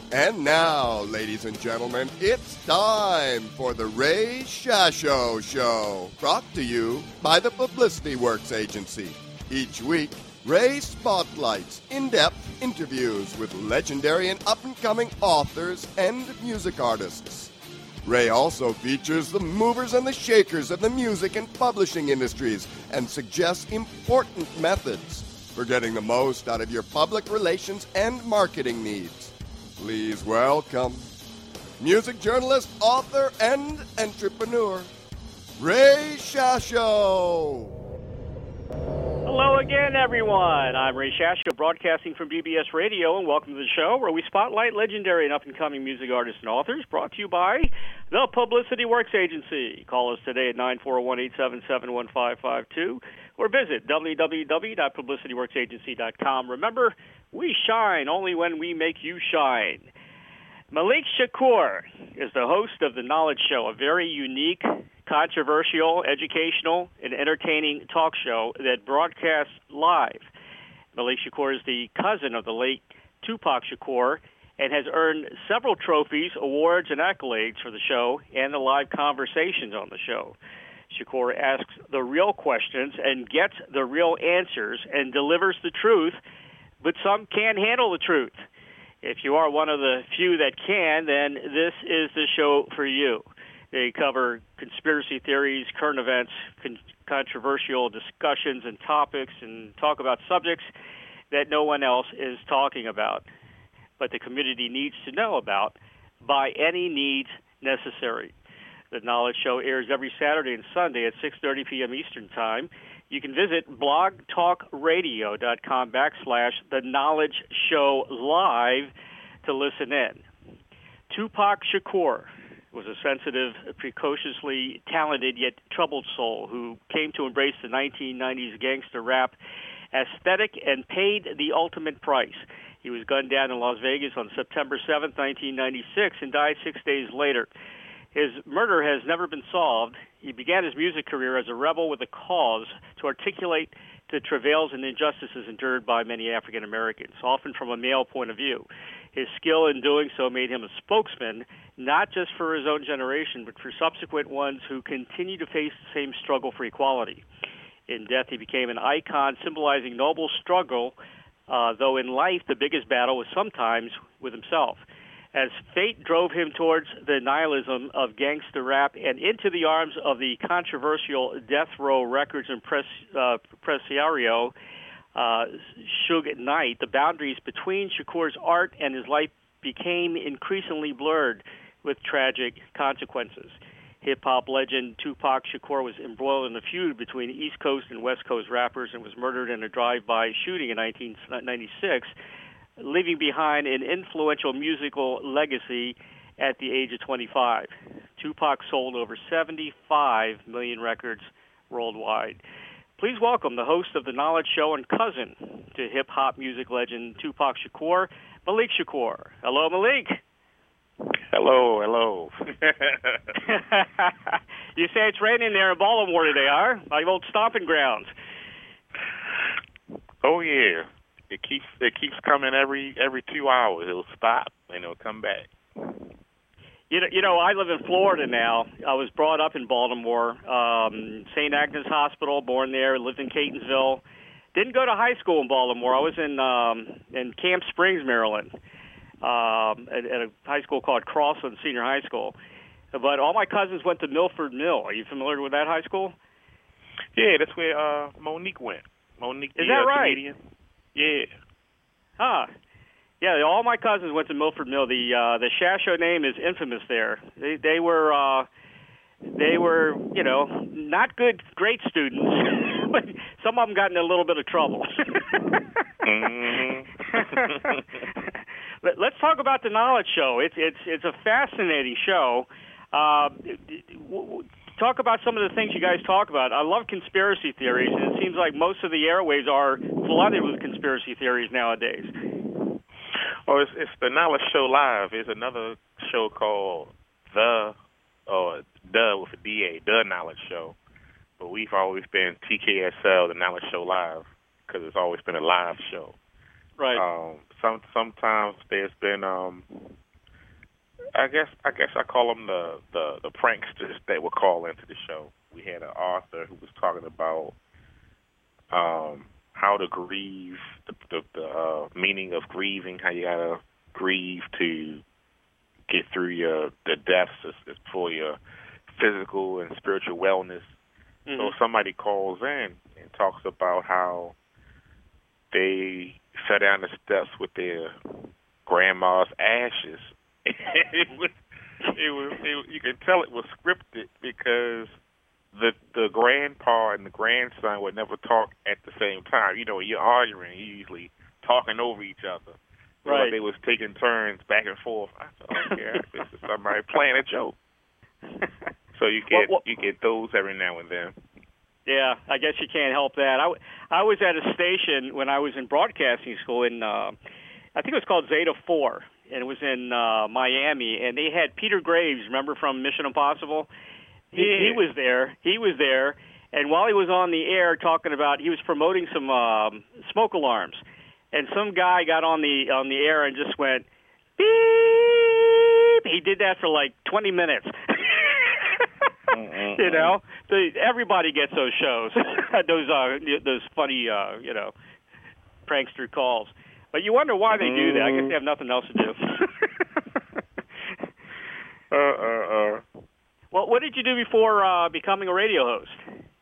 And now, ladies and gentlemen, it's time for the Ray Shasho Show, brought to you by the Publicity Works Agency. Each week, Ray spotlights in-depth interviews with legendary and up-and-coming authors and music artists. Ray also features the movers and the shakers of the music and publishing industries and suggests important methods for getting the most out of your public relations and marketing needs. Please welcome music journalist, author, and entrepreneur, Ray Shasho. Hello again, everyone. I'm Ray Shasho, broadcasting from BBS Radio, and welcome to the show where we spotlight legendary and up-and-coming music artists and authors, brought to you by the Publicity Works Agency. Call us today at 941-877-1552 or visit www.publicityworksagency.com. Remember, we shine only when we make you shine. Malik Shakur is the host of The Knowledge Show, a very unique, controversial, educational, and entertaining talk show that broadcasts live. Malik Shakur is the cousin of the late Tupac Shakur and has earned several trophies, awards, and accolades for the show and the live conversations on the show. Shakur asks the real questions and gets the real answers and delivers the truth, but some can't handle the truth. If you are one of the few that can, then this is the show for you. They cover conspiracy theories, current events, controversial discussions and topics, and talk about subjects that no one else is talking about, but the community needs to know about by any means necessary. The Knowledge Show airs every Saturday and Sunday at 6:30 p.m. Eastern Time. You can visit blogtalkradio.com/The Knowledge Show Live to listen in. Tupac Shakur was a sensitive, precociously talented yet troubled soul who came to embrace the 1990s gangster rap aesthetic and paid the ultimate price. He was gunned down in Las Vegas on September 7, 1996, and died 6 days later. His murder has never been solved. He began his music career as a rebel with a cause to articulate the travails and injustices endured by many African Americans, often from a male point of view. His skill in doing so made him a spokesman, not just for his own generation, but for subsequent ones who continue to face the same struggle for equality. In death, he became an icon symbolizing noble struggle, though in life the biggest battle was sometimes with himself. As fate drove him towards the nihilism of gangster rap and into the arms of the controversial Death Row Records impresario, Suge Knight, the boundaries between Shakur's art and his life became increasingly blurred with tragic consequences. Hip-hop legend Tupac Shakur was embroiled in a feud between East Coast and West Coast rappers and was murdered in a drive-by shooting in 1996, leaving behind an influential musical legacy at the age of 25. Tupac sold over 75 million records worldwide. Please welcome the host of The Knowledge Show and cousin to hip-hop music legend Tupac Shakur, Malik Shakur. Hello, Malik. Hello. You say it's raining there in Baltimore today, huh? My old stomping grounds. Oh, yeah. It keeps coming every 2 hours. It'll stop and it'll come back. You know, I live in Florida now. I was brought up in Baltimore, St. Agnes Hospital, born there, lived in Catonsville. Didn't go to high school in Baltimore. I was in Camp Springs, Maryland, at a high school called Crossland Senior High School. But all my cousins went to Milford Mill. Are you familiar with that high school? Yeah, that's where Monique went. Monique, is that right? Comedian. Yeah. Huh. Yeah, all my cousins went to Milford Mill. The Shasho name is infamous there. They were you know, not great students, but some of them got in a little bit of trouble. Mm-hmm. Let's talk about The Knowledge Show. It's a fascinating show. Talk about some of the things you guys talk about. I love conspiracy theories, and it seems like most of the airways are flooded with conspiracy theories nowadays. Oh, it's The Knowledge Show Live. There's another show called The with a D-A, The Knowledge Show. But we've always been TKSL, The Knowledge Show Live, because it's always been a live show. Right. Sometimes there's been I guess I call them the pranksters that would call into the show. We had an author who was talking about how to grieve, the meaning of grieving, how you gotta grieve to get through the deaths for your physical and spiritual wellness. Mm-hmm. So somebody calls in and talks about how they fell down the steps with their grandma's ashes. You can tell it was scripted because the grandpa and the grandson would never talk at the same time. You know, when you're arguing, you're usually talking over each other. So right. They was taking turns back and forth. I thought, okay, this is somebody playing a joke. So you get those every now and then. Yeah, I guess you can't help that. I was at a station when I was in broadcasting school in I think it was called Zeta 4, and it was in Miami, and they had Peter Graves, remember from Mission Impossible? He was there. He was there, and while he was on the air talking about, he was promoting some smoke alarms, and some guy got on the air and just went beep. He did that for like 20 minutes. You know, everybody gets those shows, those funny, prankster calls. But you wonder why they do that. I guess they have nothing else to do. Well, what did you do before becoming a radio host?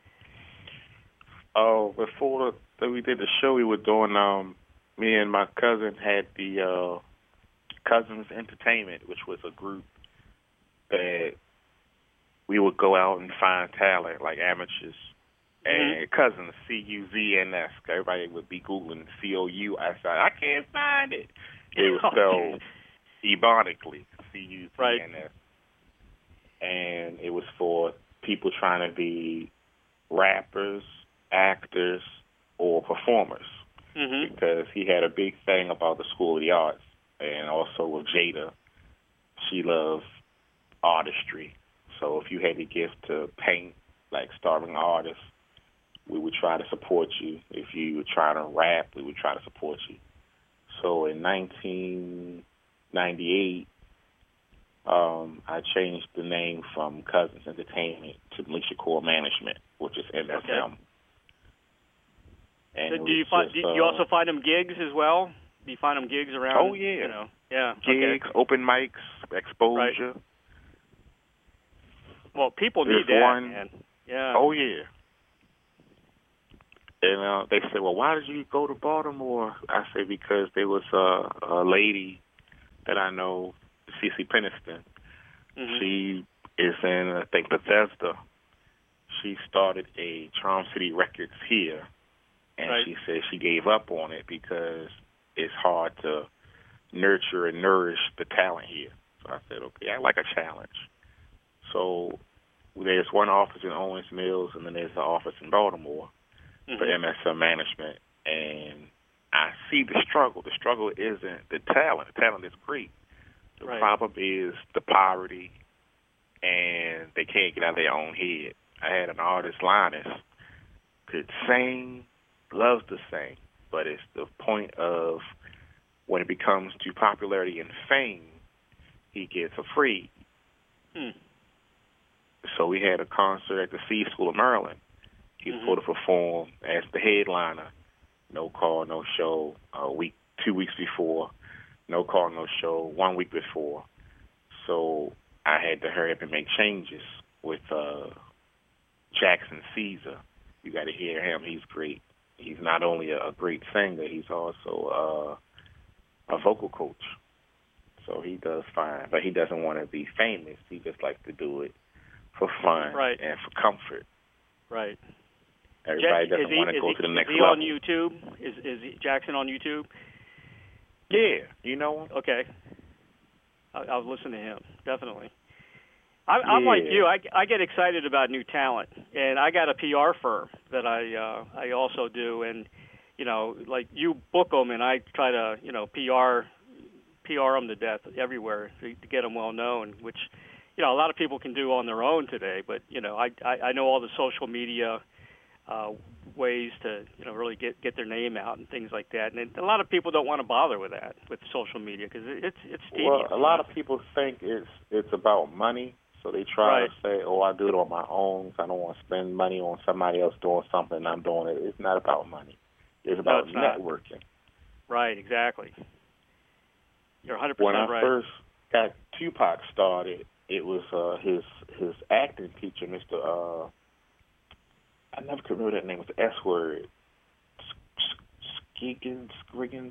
Oh, before we did the show, we were doing. Me and my cousin had the Cousins Entertainment, which was a group that we would go out and find talent, like amateurs. And Cousins, C-U-Z-N-S. Everybody would be Googling C-O-U-S-I. I can't find it. It was spelled ebonically, C-U-Z-N-S. Right. And it was for people trying to be rappers, actors, or performers. Mm-hmm. Because he had a big thing about the School of the Arts. And also with Jada, she loves artistry. So if you had the gift to paint, like starving artists, we would try to support you. If you were trying to rap, we would try to support you. So in 1998, I changed the name from Cousins Entertainment to Malaysia Core Management, which is MSM. Okay. And so do you also find them gigs as well? Do you find them gigs around? Oh, yeah. You know? Yeah. Gigs, okay. open mics, exposure. Right. Well, people need that, man. Yeah. Oh, yeah. And they said, well, why did you go to Baltimore? I said, because there was a lady that I know, Cece Peniston. Mm-hmm. She is in, I think, Bethesda. She started a Charm City Records here, and right. she said she gave up on it because it's hard to nurture and nourish the talent here. So I said, okay, I like a challenge. So there's one office in Owens Mills, and then there's an office in Baltimore for MSM management. And I see the struggle. The struggle isn't the talent. The talent is great. The problem is the poverty, and they can't get out of their own head. I had an artist, Linus, could sing, loves to sing, but it's the point of when it becomes to popularity and fame, he gets afraid. So we had a concert at the C School of Maryland. He was supposed to perform as the headliner. No call, no show. 2 weeks before. No call, no show. 1 week before. So I had to hurry up and make changes with Jackson Caesar. You got to hear him. He's great. He's not only a great singer, he's also a vocal coach. So he does fine, but he doesn't want to be famous. He just likes to do it for fun and for comfort. Right. Everybody doesn't want to go to the next level. Is he on YouTube? Is Jackson on YouTube? Yeah, you know him. Okay. I'll listen to him, definitely. I'm like you. I get excited about new talent, and I got a PR firm that I also do, and like you book them, and I try to PR them to death everywhere to get them well known, which a lot of people can do on their own today. But I know all the social media ways to really get their name out and things like that. And a lot of people don't want to bother with that with social media because it's tedious. Well, a lot of people think it's about money, so they try to say, "Oh, I do it on my own. So I don't want to spend money on somebody else doing something. I'm doing it." It's not about money. It's about networking. Right. Exactly. You're 100% right. When I first got Tupac started, it was his acting teacher, Mr. I never could remember that name. It was the S word. Scoggins.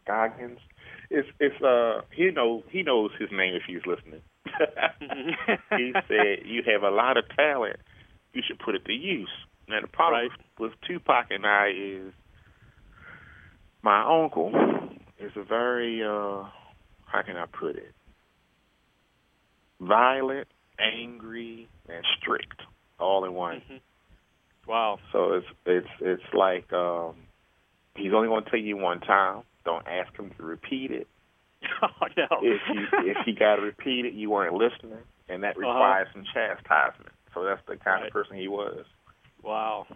He knows his name if he's listening. He said, "You have a lot of talent. You should put it to use." Now the problem with Tupac and I is my uncle is a very how can I put it? Violent, angry, and strict, all in one. Mm-hmm. Wow. So it's like he's only going to tell you one time. Don't ask him to repeat it. Oh, no. If he got to repeat it, you weren't listening, and that requires some chastisement. So that's the kind of person he was. Wow.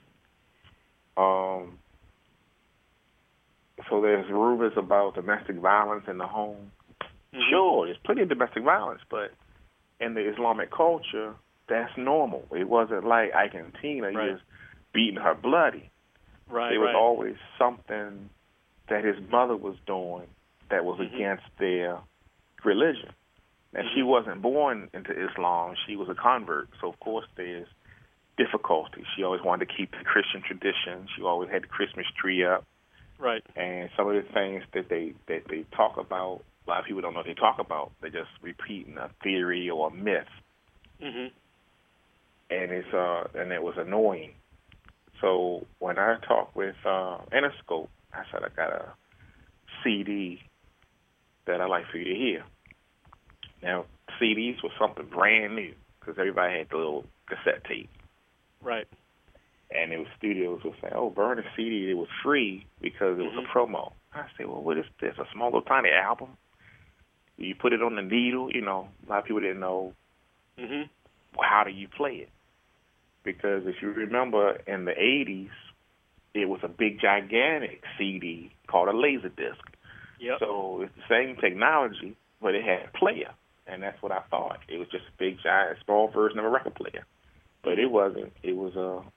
So there's rumors about domestic violence in the home. Mm-hmm. Sure, there's plenty of domestic violence, but in the Islamic culture, that's normal. It wasn't like Ike and Tina just beating her bloody. Right. There was always something that his mother was doing that was against their religion. And she wasn't born into Islam. She was a convert. So, of course, there's difficulty. She always wanted to keep the Christian tradition. She always had the Christmas tree up. Right. And some of the things that they talk about, a lot of people don't know what they talk about. They're just repeating a theory or a myth. Mm-hmm. And it was annoying. So when I talked with Interscope, I said, I got a CD that I'd like for you to hear. Now, CDs was something brand new because everybody had the little cassette tape. Right. And it was studios were saying, "Oh, burn a CD. It was free because it was a promo." I said, "Well, what is this? A small little tiny album? You put it on the needle?" A lot of people didn't know how do you play it. Because if you remember in the 80s, it was a big, gigantic CD called a Laserdisc. Yep. So it's the same technology, but it had a player. And that's what I thought. It was just a big, giant, small version of a record player. But it wasn't. It was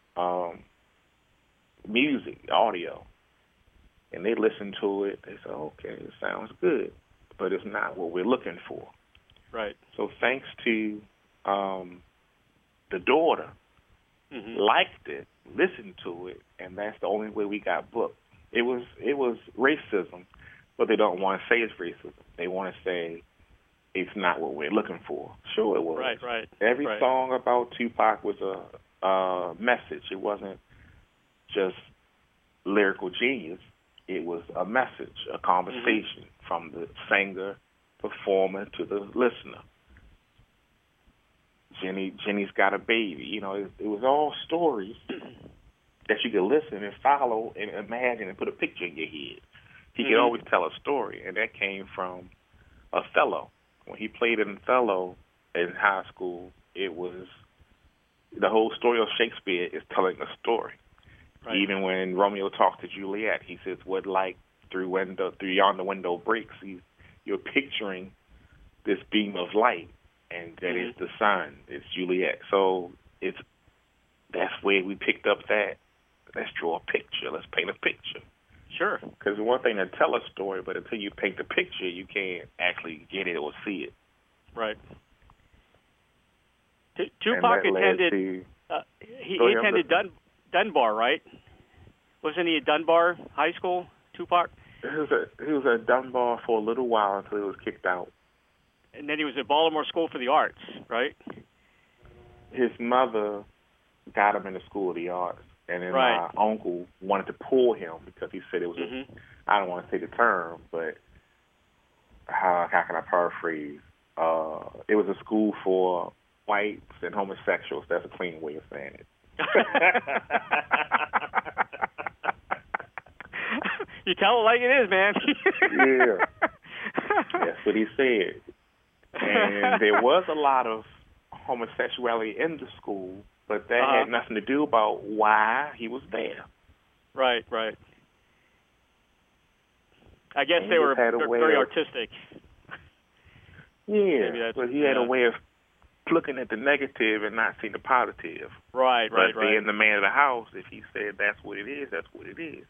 music, audio. And they listened to it. They said, "Okay, it sounds good, but it's not what we're looking for." Right. So thanks to the daughter, liked it, listened to it, and that's the only way we got booked. It was racism, but they don't want to say it's racism. They want to say it's not what we're looking for. Sure, it was. Right. Every song about Tupac was a message. It wasn't just lyrical genius. It was a message, a conversation from the singer, performer to the listener. Jenny's got a baby. It was all stories that you could listen and follow and imagine and put a picture in your head. He could always tell a story, and that came from Othello. When he played in Othello in high school, it was the whole story of Shakespeare is telling a story. Right. Even when Romeo talks to Juliet, he says, "What light through yonder window breaks." You're picturing this beam of light, and that is the sun. It's Juliet. So that's where we picked up that. Let's draw a picture. Let's paint a picture. Sure. Because one thing to tell a story, but until you paint the picture, you can't actually get it or see it. Right. Tupac attended. He attended Dunbar, right? Wasn't he at Dunbar High School, Tupac? He was at Dunbar for a little while until he was kicked out. And then he was at Baltimore School for the Arts, right? His mother got him in the School of the Arts, and then my uncle wanted to pull him because he said it was I don't want to say the term, but how can I paraphrase? It was a school for whites and homosexuals. That's a clean way of saying it. You tell it like it is, man. Yeah. That's what he said. And there was a lot of homosexuality in the school, but that had nothing to do about why he was there. Right. I guess they were very artistic. Yeah, but he had a way of looking at the negative and not seeing the positive. Right. Being the man of the house, if he said that's what it is, that's what it is.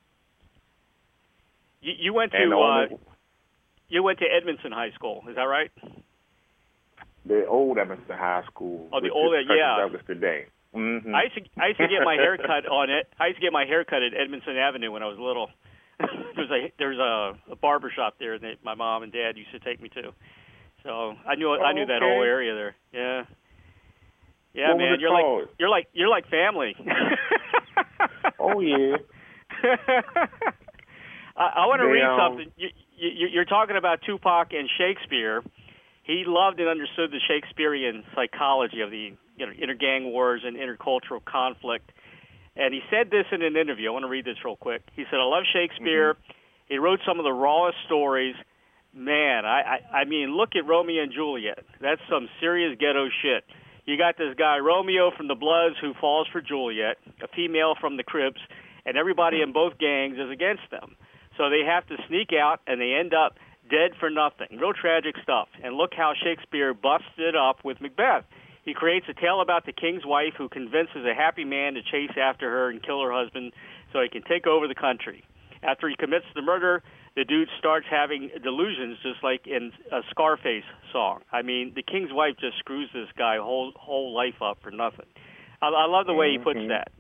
You went to Edmondson High School, is that right? The old Edmondson High School. Oh, the old, yeah. Douglas today. Mm-hmm. I used to get my hair cut on it. I used to get my hair cut at Edmondson Avenue when I was little. There's a barber shop there that my mom and dad used to take me to. So I knew that whole area there. Yeah. Yeah, what man, you're like family. Oh yeah. I want to read something. You're talking about Tupac and Shakespeare. He loved and understood the Shakespearean psychology of the inner gang wars and intercultural conflict. And he said this in an interview. I want to read this real quick. He said, I love Shakespeare. Mm-hmm. He wrote some of the rawest stories. Man, I mean, look at Romeo and Juliet. That's some serious ghetto shit. You got this guy, Romeo from the Bloods, who falls for Juliet, a female from the Crips, and everybody in both gangs is against them. So they have to sneak out, and they end up dead for nothing. Real tragic stuff. And look how Shakespeare busts it up with Macbeth. He creates a tale about the king's wife who convinces a happy man to chase after her and kill her husband so he can take over the country. After he commits the murder, the dude starts having delusions, just like in a Scarface song. I mean, the king's wife just screws this guy whole life up for nothing. I love the way he puts that,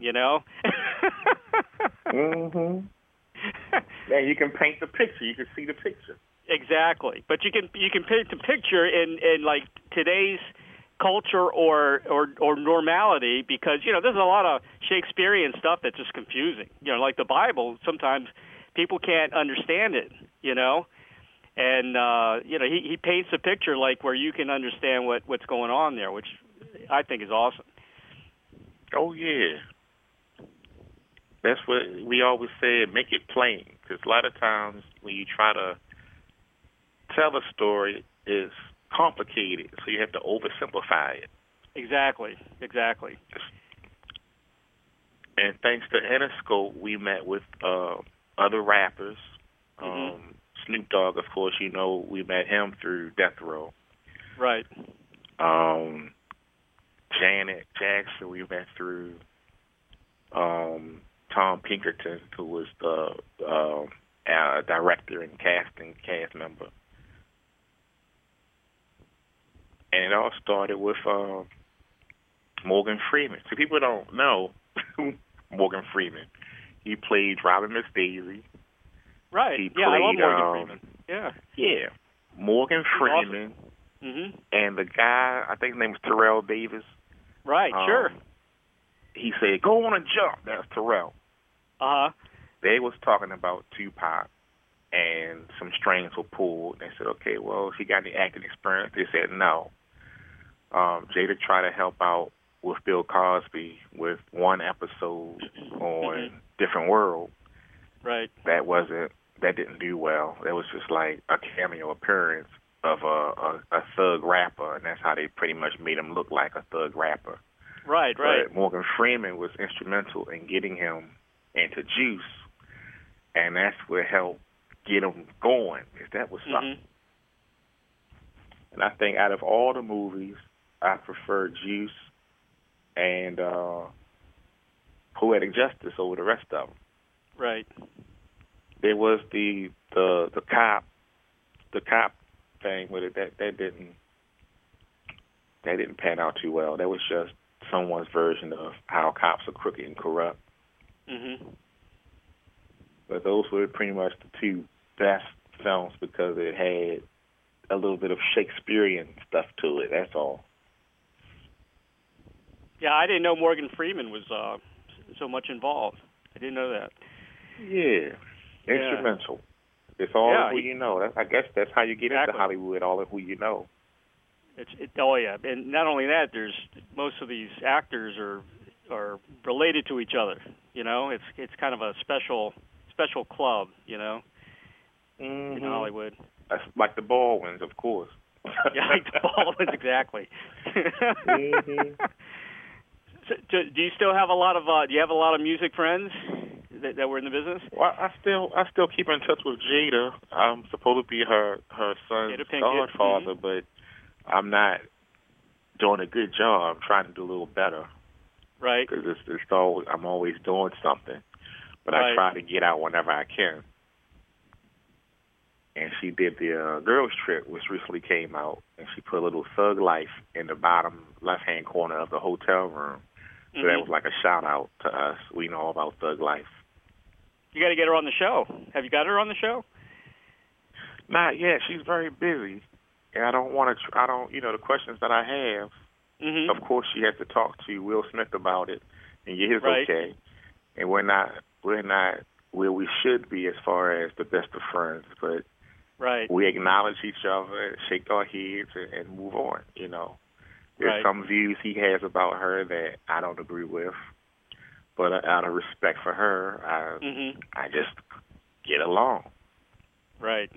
Mm-hmm. Yeah, you can paint the picture. You can see the picture. Exactly, but you can paint the picture in like today's culture or normality, because there's a lot of Shakespearean stuff that's just confusing. Like the Bible, sometimes people can't understand it. And he paints a picture like where you can understand what's going on there, which I think is awesome. Oh yeah. That's what we always say, make it plain. Because a lot of times when you try to tell a story, it's complicated, so you have to oversimplify it. Exactly. And thanks to Interscope, we met with other rappers. Mm-hmm. Snoop Dogg, of course, we met him through Death Row. Right. Janet Jackson, we met through Tom Pinkerton, who was the director and cast member. And it all started with Morgan Freeman. So people don't know Morgan Freeman. He played Robin Miss Daisy. Right. He played, I love Morgan Freeman. Yeah. Yeah. Morgan Freeman. Awesome. Mm-hmm. And the guy, I think his name was Terrell Davis. Right, sure. He said, go on a jump. That's Terrell. Uh-huh. They was talking about Tupac, and some strings were pulled. They said, okay, well, he got any acting experience? They said no. Jada tried to help out with Bill Cosby with one episode on Different World. Right. That didn't do well. That was just like a cameo appearance of a thug rapper, and that's how they pretty much made him look like a thug rapper. Right. But Morgan Freeman was instrumental in getting him into Juice, and that's what helped get him going, because that was something. And I think out of all the movies, I prefer Juice and Poetic Justice over the rest of them. Right. There was the cop thing with it that didn't pan out too well. That was just someone's version of how cops are crooked and corrupt. Mm-hmm. But those were pretty much the two best films because it had a little bit of Shakespearean stuff to it. That's all. Yeah, I didn't know Morgan Freeman was so much involved. I didn't know that. Yeah, instrumental. It's all of who you know. I guess that's how you get into Hollywood, all of who you know. Oh, yeah. And not only that, there's most of these actors are related to each other. It's kind of a special club, in Hollywood. That's like the Baldwins, of course. Yeah, like the Baldwins, exactly. So, do you still have a lot of? Do you have a lot of music friends that were in the business? Well, I still keep in touch with Jada. I'm supposed to be her son's godfather, but I'm not doing a good job. I'm trying to do a little better. Right. Because I'm always doing something, but I try to get out whenever I can. And she did the girls trip, which recently came out, and she put a little Thug Life in the bottom left-hand corner of the hotel room. So that was like a shout-out to us. We know all about Thug Life. You got to get her on the show. Have you got her on the show? Not yet. She's very busy. And I don't want to, the questions that I have, of course she has to talk to Will Smith about it and get his okay. And we're not where we should be as far as the best of friends, but we acknowledge each other, shake our heads, and move on, There's some views he has about her that I don't agree with, but out of respect for her, I just get along. Right.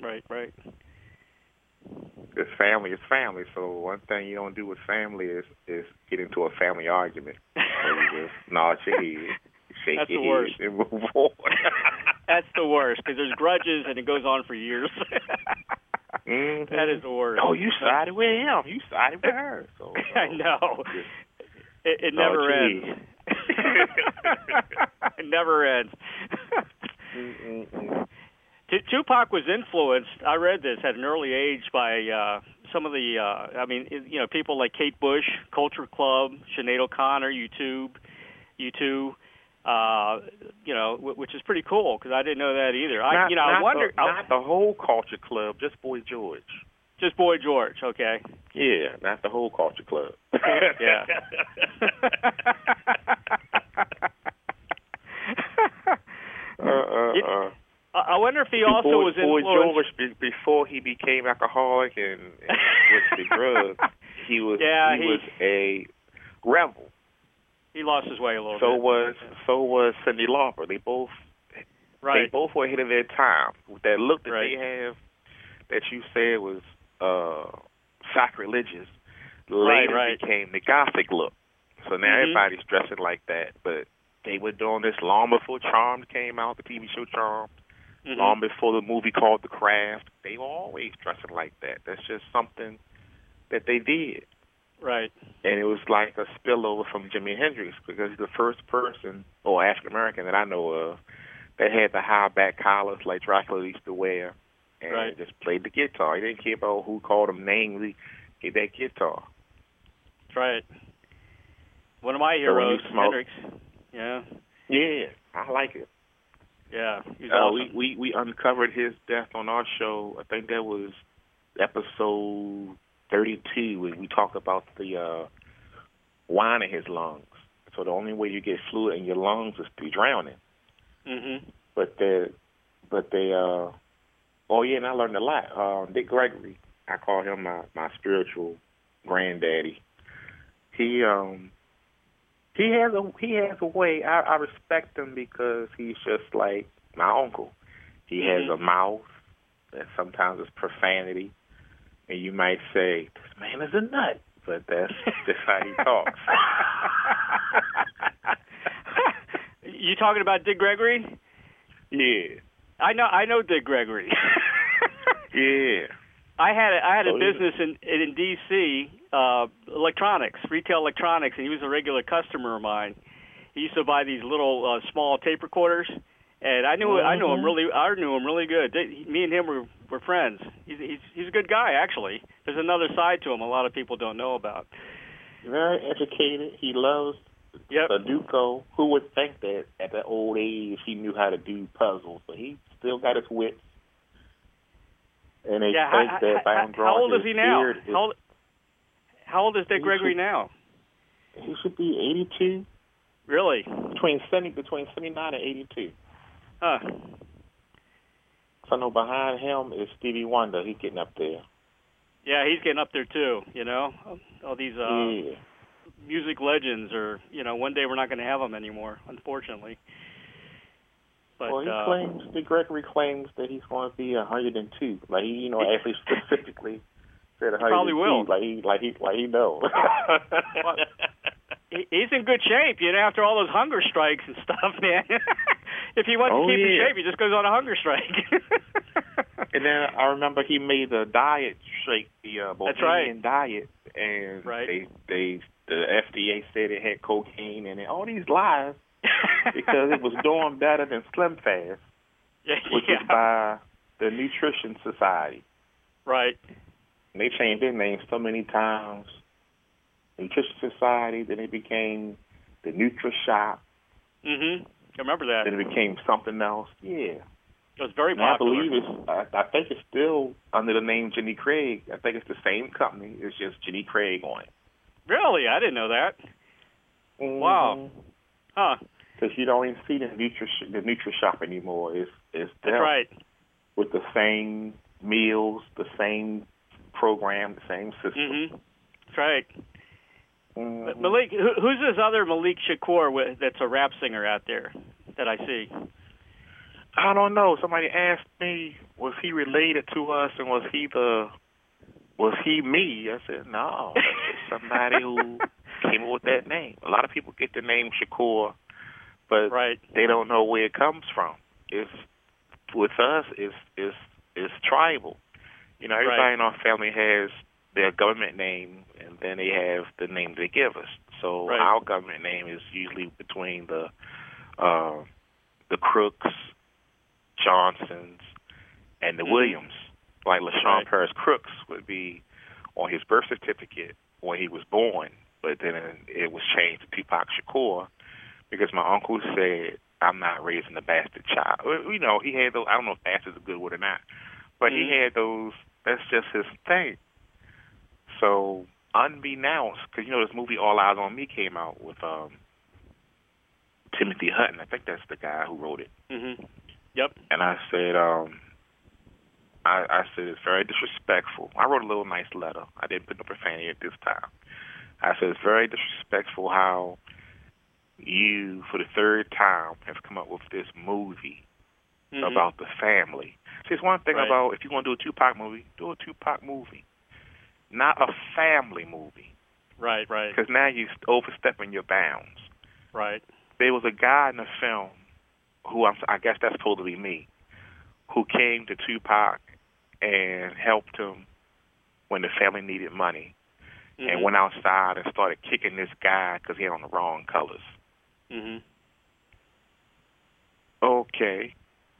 Because family is family, so one thing you don't do with family is get into a family argument. So you just nod your head, shake your head, and move on. That's the worst, because there's grudges and it goes on for years. That is the worst. Oh, you sided with him. You sided with her. So, I know. It never ends. It never ends. Tupac was influenced, I read this, at an early age by some of the, people like Kate Bush, Culture Club, Sinead O'Connor, U2, which is pretty cool, because I didn't know that either. I wonder... Not the whole Culture Club, just Boy George. Just Boy George, okay. Yeah, not the whole Culture Club. Yeah. I wonder if he also was influenced... Boy George, before he became alcoholic and with the drugs, he was a rebel. He lost his way a little bit. So was Cyndi Lauper. They both were ahead of their time. That look that they have, that you said was sacrilegious, later became the gothic look. So now everybody's dressing like that. But they were doing this long before Charmed came out, the TV show Charmed, long before the movie called The Craft. They were always dressing like that. That's just something that they did. Right. And it was like a spillover from Jimi Hendrix, because he's the first person, or African-American that I know of, that had the high back collars like Dracula used to wear, and just played the guitar. He didn't care about who called him names. He had that guitar. That's right. One of my heroes, Hendrix. Yeah. Yeah, I like it. Yeah, he's awesome. We uncovered his death on our show. I think that was episode 32, when we talked about the wine in his lungs. So the only way you get fluid in your lungs is through drowning. But and I learned a lot. Dick Gregory, I call him my spiritual granddaddy. He has a way. I respect him because he's just like my uncle. He has a mouth that sometimes is profanity. And you might say, this man is a nut, but that's just how he talks. You talking about Dick Gregory? Yeah. I know Dick Gregory. Yeah. I had a business in D.C., retail electronics, and he was a regular customer of mine. He used to buy these little small tape recorders, and I knew him really good. Me and him were friends. He's a good guy, actually. There's another side to him a lot of people don't know about. Very educated. He loves Sudoku. Who would think that at that old age he knew how to do puzzles? But he still got his wits. And they think that by him drawing how old is he now? How old is Dick Gregory now? He should be 82. Really? Between 79 and 82. Huh. So I know behind him is Stevie Wonder. He's getting up there. Yeah, he's getting up there too, all these music legends one day we're not going to have them anymore, unfortunately. But, Dick Gregory claims that he's going to be 102. Like he, actually specifically said 102. Probably will. Like he knows. He's in good shape, after all those hunger strikes and stuff, man. If he wants to keep in shape, he just goes on a hunger strike. And then I remember he made the diet shake, the Bohemian diet, and the FDA said it had cocaine in it. All these lies because it was doing better than Slim Fast, which is by the Nutrition Society. Right. And they changed their name so many times. Nutrition Society, then it became the NutriShop. Mm-hmm. I remember that. Then it became something else. Yeah. It was very popular. I believe I think it's still under the name Jenny Craig. I think it's the same company. It's just Jenny Craig on it. Really? I didn't know that. Mm-hmm. Wow. Huh. Because you don't even see the NutriShop anymore. It's That's right. With the same meals, the same program, the same system. Mm-hmm. That's right. Mm-hmm. Malik, who's this other Malik Shakur that's a rap singer out there that I see? I don't know. Somebody asked me, was he related to us, and was he me? I said, no. That's just somebody who came up with that name. A lot of people get the name Shakur, but they don't know where it comes from. With us, it's tribal. Everybody in our family has their government name, and then they have the name they give us. So our government name is usually between the Crooks, Johnsons, and the Williams. Like LaShawn Paris Crooks would be on his birth certificate when he was born, but then it was changed to Tupac Shakur because my uncle said, I'm not raising a bastard child. He had those, I don't know if bastard's a good word or not, but he had those, that's just his thing. So, unbeknownst, because, this movie All Eyes on Me came out with Timothy Hutton. I think that's the guy who wrote it. Mm-hmm. Yep. And I said, I said, it's very disrespectful. I wrote a little nice letter. I didn't put no profanity at this time. I said, it's very disrespectful how you, for the third time, have come up with this movie about the family. See, it's one thing about, if you want to do a Tupac movie, do a Tupac movie. Not a family movie. Right. Because now you're overstepping your bounds. Right. There was a guy in the film who, I guess that's supposed to be me, who came to Tupac and helped him when the family needed money and went outside and started kicking this guy because he had on the wrong colors. Mm-hmm. Okay.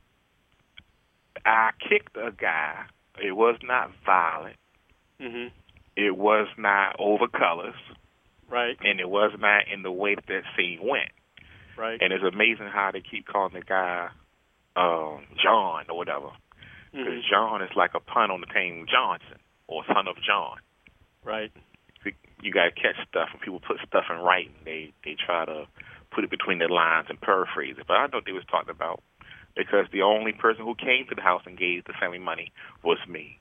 I kicked a guy. It was not violent. Mm-hmm. It was not over colors. Right. And it was not in the way that scene went. Right. And it's amazing how they keep calling the guy John or whatever. Because John is like a pun on the name Johnson or son of John. Right. You got to catch stuff. When people put stuff in writing, they try to put it between the lines and paraphrase it. But I know what they was talking about because the only person who came to the house and gave the family money was me.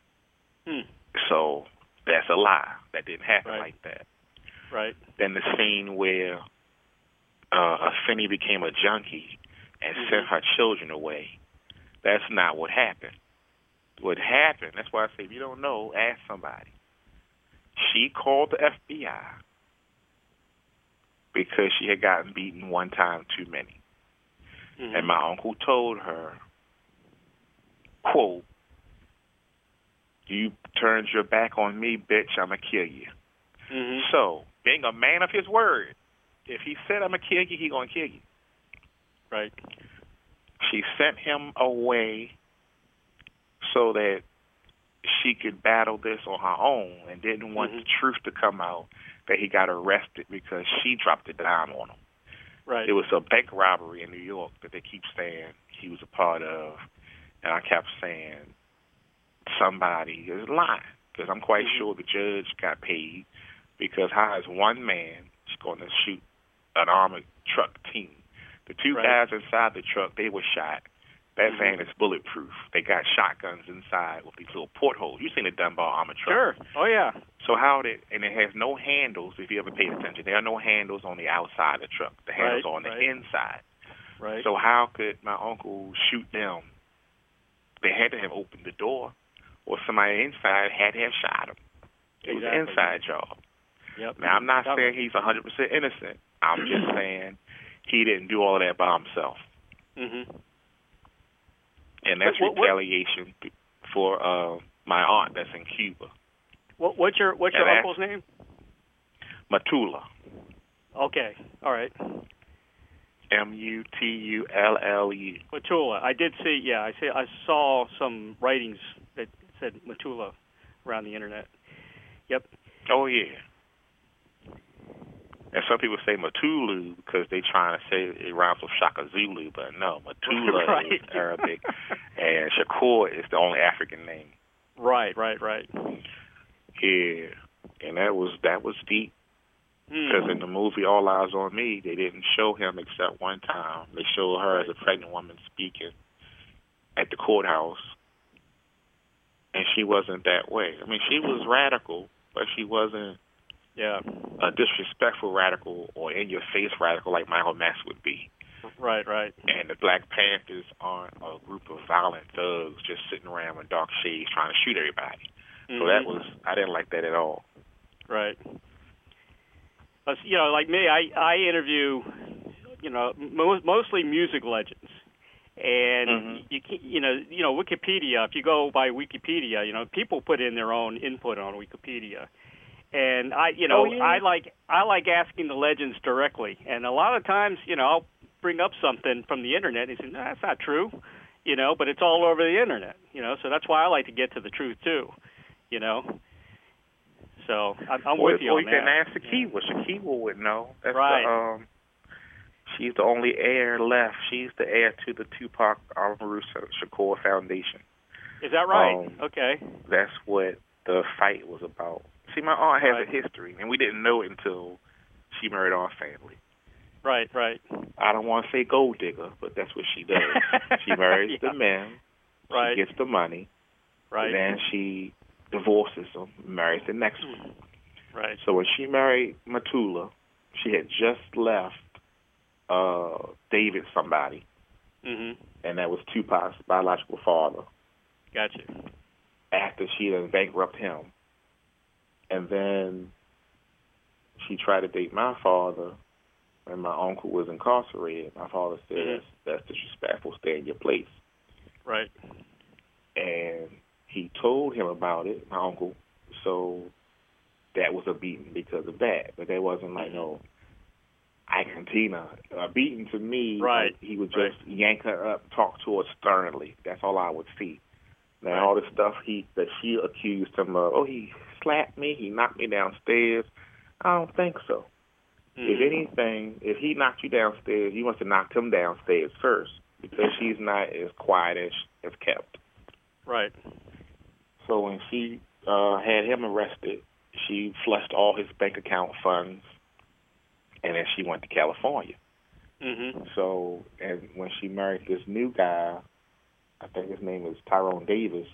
So that's a lie. That didn't happen like that. Right. Then the scene where Afeni became a junkie and sent her children away, that's not what happened. What happened, that's why I say if you don't know, ask somebody. She called the FBI because she had gotten beaten one time too many. And my uncle told her, quote, you turned your back on me, bitch, I'm going to kill you. So, being a man of his word, if he said I'm going to kill you, he going to kill you. Right. She sent him away so that she could battle this on her own and didn't want the truth to come out that he got arrested because she dropped it down on him. Right. It was a bank robbery in New York that they keep saying he was a part of, and I kept saying somebody is lying because I'm quite sure the judge got paid because how is one man going to shoot an armored truck team? The two guys inside the truck, they were shot. That van is bulletproof. They got shotguns inside with these little portholes. You've seen the Dunbar armored truck. Sure. Oh, yeah. So and it has no handles, if you ever paid attention. There are no handles on the outside of the truck. The handles are on the inside. Right. So how could my uncle shoot them? They had to have opened the door, or somebody inside had to have shot him. It was an inside job. Yep. Now, I'm not saying he's 100% innocent. I'm just saying he didn't do all of that by himself. Mm-hmm. And that's retaliation for my aunt that's in Cuba. What's your uncle's name? Matula. Okay. All right. Mutullu. Matula. I did see. Yeah, I saw some writings that said Matula around the internet. Yep. Oh yeah. And some people say Matulu because they're trying to say it rhymes with Shaka Zulu, but no, Matula right. is Arabic, and Shakur is the only African name. Right. Yeah, and that was deep. Because in the movie All Eyes on Me, they didn't show him except one time. They showed her as a pregnant woman speaking at the courthouse, and she wasn't that way. I mean, she was radical, but she wasn't a disrespectful radical or in-your-face radical like Malcolm X would be. Right. And the Black Panthers aren't a group of violent thugs just sitting around in dark shades trying to shoot everybody. Mm-hmm. So I didn't like that at all. Right. You know, like me, I interview, you know, mostly music legends, and you know, Wikipedia. If you go by Wikipedia, you know, people put in their own input on Wikipedia, and I like asking the legends directly, and a lot of times, you know, I'll bring up something from the internet and say, no, that's not true, you know, but it's all over the internet, you know, so that's why I like to get to the truth too, you know. So I'm with you on that. Or you can ask Shakiwa. Shakiwa would know. That's right. She's the only heir left. She's the heir to the Tupac Amaru Shakur Foundation. Is that right? Okay. That's what the fight was about. See, my aunt has a history, and we didn't know it until she married our family. Right. I don't want to say gold digger, but that's what she does. She marries the men. Right. She gets the money. Right. And then she divorces him, marries the next one. Right. So when she married Matula, she had just left David somebody, and that was Tupac's biological father. Gotcha. After she had bankrupted him. And then she tried to date my father, and my uncle was incarcerated. My father said, that's disrespectful, stay in your place. Right. And he told him about it, my uncle, so that was a beating because of that. But that wasn't like no Iketina. A beating to me, right. Like he would just yank her up, talk to her sternly. That's all I would see. Now all the stuff that she accused him of, he slapped me, he knocked me downstairs. I don't think so. If anything, if he knocked you downstairs, you must have knocked him downstairs first because she's not as quiet as kept. Right. So when she had him arrested, she flushed all his bank account funds, and then she went to California. So, and when she married this new guy, I think his name is Tyrone Davis,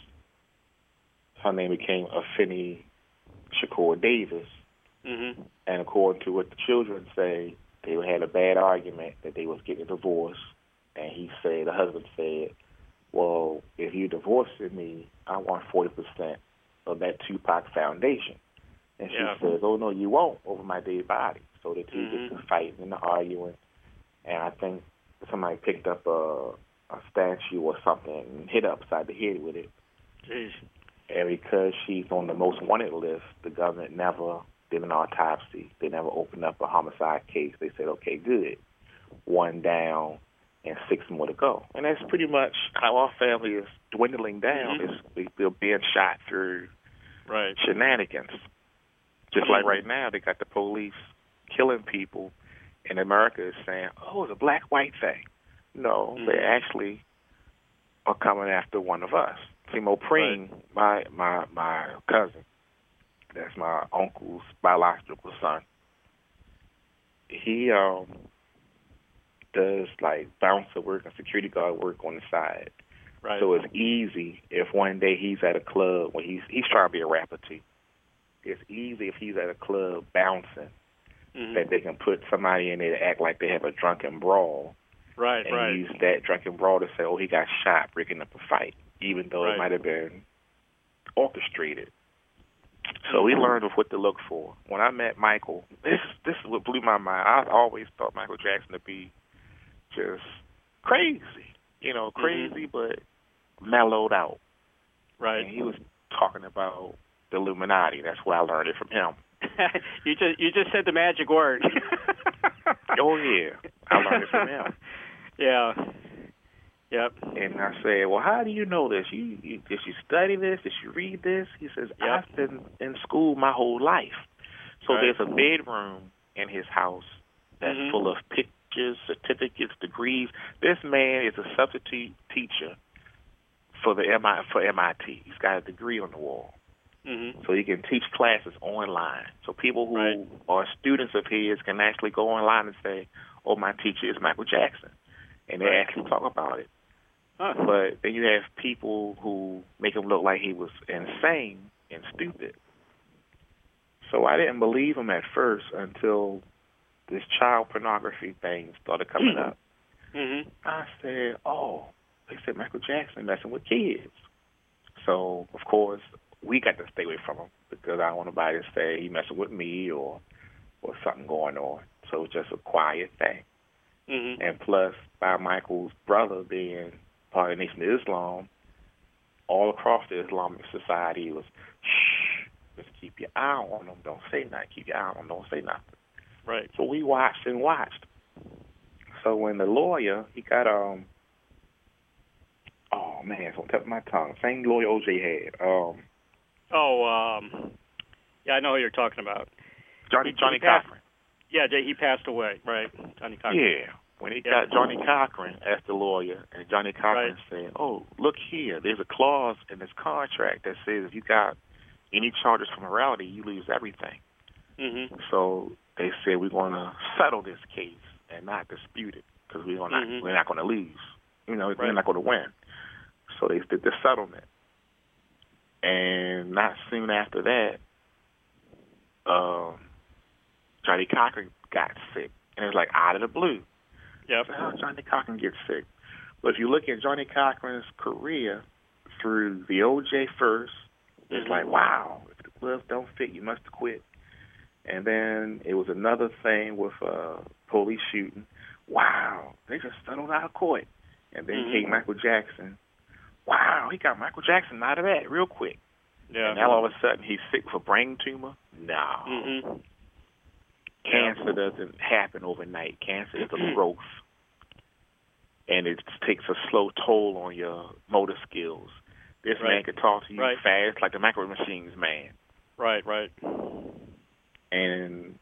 her name became Afeni Shakur Davis. And according to what the children say, they had a bad argument that they was getting a divorce, and the husband said, well, if you divorcing me, I want 40% of that Tupac Foundation. And she says, oh, no, you won't, over my dead body. So the two get to fighting and arguing, and I think somebody picked up a statue or something and hit her upside the head with it. Jeez. And because she's on the most wanted list, the government never did an autopsy. They never opened up a homicide case. They said, okay, good. One down and 6 more to go. And that's pretty much how our family is dwindling down. We're being shot through shenanigans. Just like right now, they got the police killing people, and America is saying, oh, it's a black-white thing. No, they actually are coming after one of us. Timo Preen, my cousin, that's my uncle's biological son, he does like bouncer work and security guard work on the side. Right. So it's easy if one day he's at a club when he's trying to be a rapper too. It's easy if he's at a club bouncing that they can put somebody in there to act like they have a drunken brawl. Right, and use that drunken brawl to say, oh, he got shot breaking up a fight, even though it might have been orchestrated. So we learned of what to look for. When I met Michael, this is what blew my mind. I always thought Michael Jackson to be just crazy, crazy, but mellowed out. Right. And he was talking about the Illuminati. That's where I learned it from him. You just said the magic word. Oh yeah, I learned it from him. Yeah. Yep. And I said, well, how do you know this? Did you study this? Did you read this? He says, Yep. I've been in school my whole life. So Right. there's a bedroom in his house that's full of pictures, certificates, degrees. This man is a substitute teacher for MIT. He's got a degree on the wall. So he can teach classes online. So people who are students of his can actually go online and say, oh, my teacher is Michael Jackson. And they actually talk about it. Huh. But then you have people who make him look like he was insane and stupid. So I didn't believe him at first until this child pornography thing started coming up. I said, oh, they said Michael Jackson messing with kids. So, of course, we got to stay away from him because I don't want nobody to say he messing with me or something going on. So it's just a quiet thing. And plus, by Michael's brother being part of the Nation of Islam, all across the Islamic society was, shh, just keep your eye on them. Don't say nothing. Keep your eye on them. Don't say nothing. Right. So we watched and watched. So when the lawyer, he got, oh, man, it's on the tip of my tongue. Same lawyer O.J. had. Yeah, I know who you're talking about. Johnny Cochran. Yeah, he passed away, right? Johnny Cochran. Yeah. When he got Johnny Cochran as the lawyer, and Johnny Cochran said, oh, look here, there's a clause in this contract that says if you got any charges for morality, you lose everything. So they said we're going to settle this case and not dispute it because we're not going to lose. We're not going to win. So they did the settlement. And not soon after that, Johnny Cochran got sick. And it was like out of the blue. Yep. So how Johnny Cochran gets sick? But if you look at Johnny Cochran's career through the O.J. first, it's like, wow, if the gloves don't fit, you must quit. And then it was another thing with police shooting. Wow, they just settled out of court. And then came Michael Jackson. Wow, he got Michael Jackson out of that real quick. Yeah. And now all of a sudden he's sick with a brain tumor? No. Cancer doesn't happen overnight. Cancer is a growth. And it takes a slow toll on your motor skills. This man could talk to you fast like the Micro Machines man. Right. And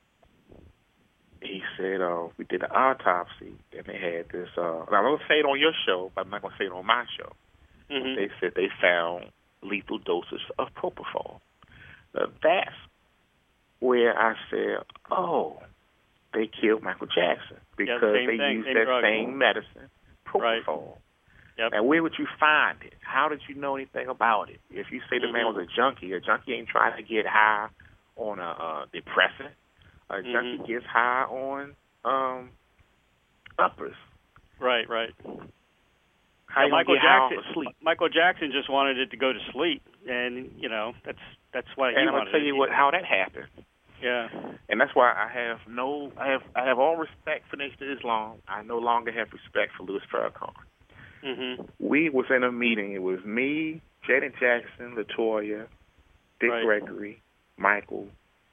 he said, we did an autopsy, and they had this, and I'm going to say it on your show, but I'm not going to say it on my show. They said they found lethal doses of propofol. Now, that's where I said, oh, they killed Michael Jackson because they used that same medicine, propofol. Yep. And where would you find it? How did you know anything about it? If you say the man was a junkie ain't trying to get high on a depressant. A junkie gets high on uppers. Right. How you Michael get high off Jackson. of sleep? Michael Jackson just wanted it to go to sleep, and that's why he wanted it. And I'm gonna tell you how that happened. Yeah. And that's why I have all respect for Nation of Islam. I no longer have respect for Louis Farrakhan. We was in a meeting. It was me, Janet Jackson, LaToya, Dick Gregory, Michael,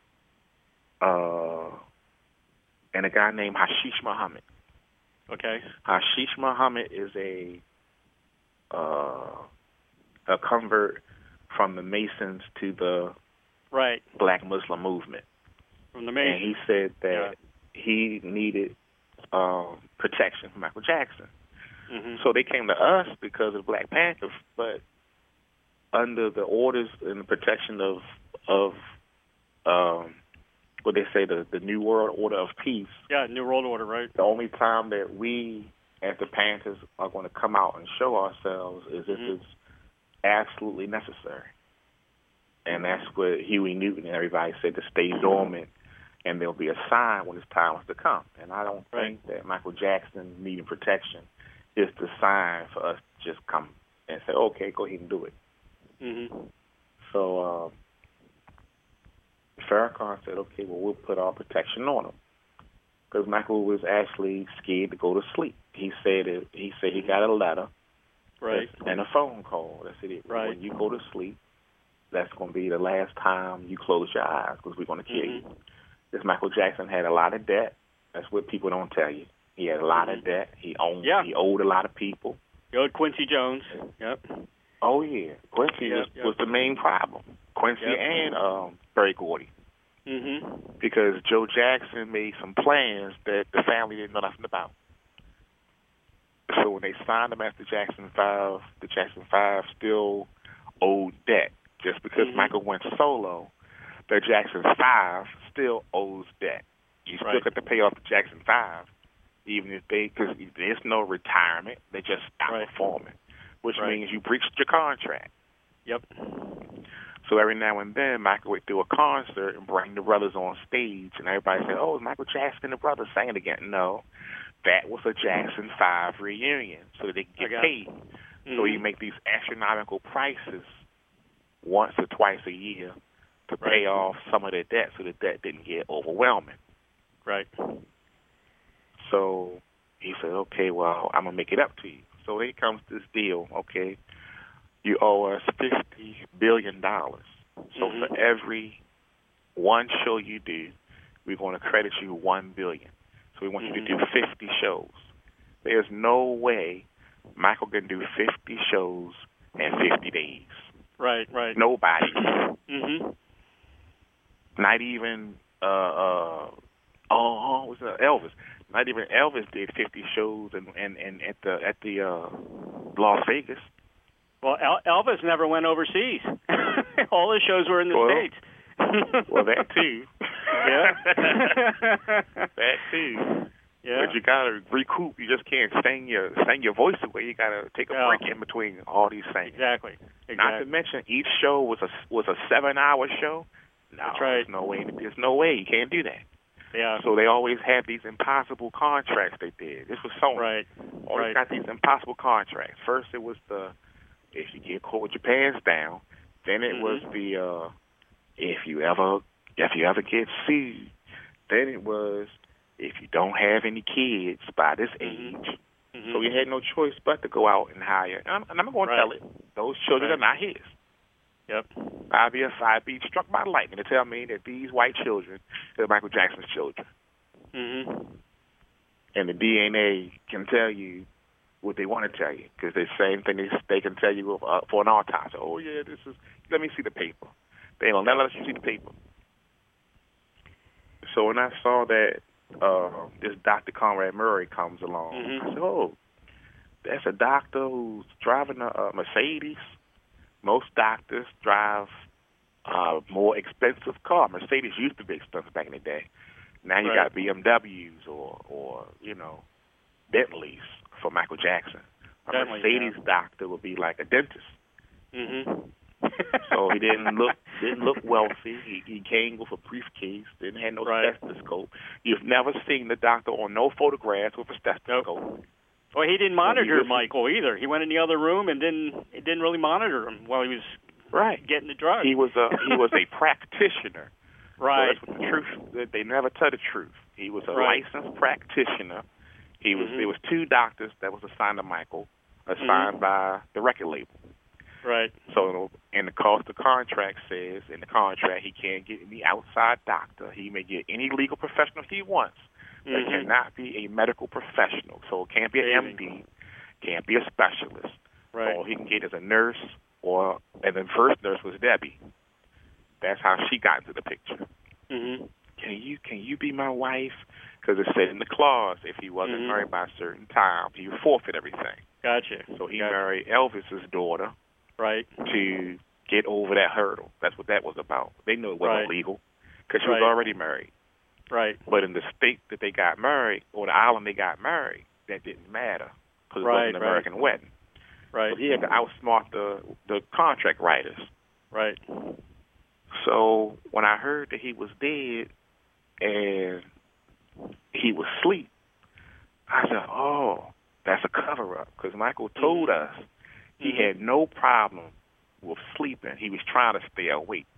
and a guy named Hashish Muhammad. Okay. Hashish Muhammad is a convert from the Masons to the Black Muslim movement. From the Masons. And he said that he needed protection from Michael Jackson. So they came to us because of Black Panther, but under the orders and the protection of what they say, the New World Order of Peace. Yeah, New World Order, right. The only time that we, as the Panthers, are going to come out and show ourselves is if it's absolutely necessary. And that's what Huey Newton and everybody said, to stay dormant, and there'll be a sign when it's time to come. And I don't think that Michael Jackson needing protection is the sign for us to just come and say, okay, go ahead and do it. So Farrakhan said, okay, well, we'll put our protection on him. Because Michael was actually scared to go to sleep. He said he got a letter and a phone call that said, when you go to sleep, that's going to be the last time you close your eyes because we're going to kill you. This Michael Jackson had a lot of debt. That's what people don't tell you. He had a lot of debt. He owed a lot of people. He owed Quincy Jones. Yep. Oh, yeah. Quincy was the main problem. Quincy and Berry Gordy. Because Joe Jackson made some plans that the family didn't know nothing about. So when they signed him as the Jackson 5 still owed debt. Just because Michael went solo, the Jackson 5 still owes debt. You still got to pay off the Jackson 5, even if because there's no retirement. They just stop performing, which means you breached your contract. Yep. So every now and then, Michael would do a concert and bring the brothers on stage, and everybody said, oh, it's Michael Jackson and the brothers singing again. No, that was a Jackson 5 reunion so that they could get paid. So you make these astronomical prices once or twice a year to pay off some of the debt so the debt didn't get overwhelming. Right. So he said, okay, well, I'm going to make it up to you. So then comes this deal, okay, you owe us $50 billion. So for every one show you do, we're going to credit you $1 billion. So we want you to do 50 shows. There's no way Michael can do 50 shows in 50 days. Right. Nobody. Not even Elvis. Not even Elvis did 50 shows and at the Las Vegas. Well, Elvis never went overseas. All his shows were in the States. Well, that too. Yeah. That too. Yeah. But you gotta recoup. You just can't sing your voice away. You gotta take a break in between all these things. Exactly. Not to mention each show was a 7-hour show. No, that's right. There's no way. You can't do that. Yeah. So they always had these impossible contracts they did. This was Sony. Right. Always got these impossible contracts. First it was if you get caught with your pants down. Then it was if you ever get sued. Then it was if you don't have any kids by this age. So you had no choice but to go out and hire. And I'm going to tell it. Those children are not his. Yep. I'd be struck by lightning to tell me that these white children are Michael Jackson's children. And the DNA can tell you what they want to tell you because the same thing they can tell you for an autopsy. Oh, yeah, let me see the paper. They don't let us see the paper. So when I saw that this Dr. Conrad Murray comes along, I said, oh, that's a doctor who's driving a Mercedes. Most doctors drive more expensive car. Mercedes used to be expensive back in the day. Now you got BMWs or Bentleys for Michael Jackson. A Mercedes doctor would be like a dentist. So he didn't look wealthy. He came with a briefcase. Didn't have no stethoscope. You've never seen the doctor on no photographs with a stethoscope. Well, he didn't monitor Michael either. He went in the other room and didn't really monitor him while he was getting the drugs. He was a practitioner. Right. So that's what the truth. They never tell the truth. He was a licensed practitioner. There was 2 doctors that was assigned to Michael, assigned by the record label. Right. So, and the cost of contract says in the contract he can't get any outside doctor. He may get any legal professional he wants. It cannot be a medical professional. So it can't be an MD, can't be a specialist. Right. All he can get is a nurse, and the first nurse was Debbie. That's how she got into the picture. Can you be my wife? Because it said in the clause if he wasn't married by a certain time, he would forfeit everything. Gotcha. So he married Elvis's daughter. Right. To get over that hurdle. That's what that was about. They knew it wasn't legal because she was already married. Right. But in the state that they got married, or the island they got married, that didn't matter because it wasn't an American wedding. Right. So he had to outsmart the contract writers. Right. So when I heard that he was dead and he was asleep, I said, oh, that's a cover-up because Michael told us he had no problem with sleeping. He was trying to stay awake.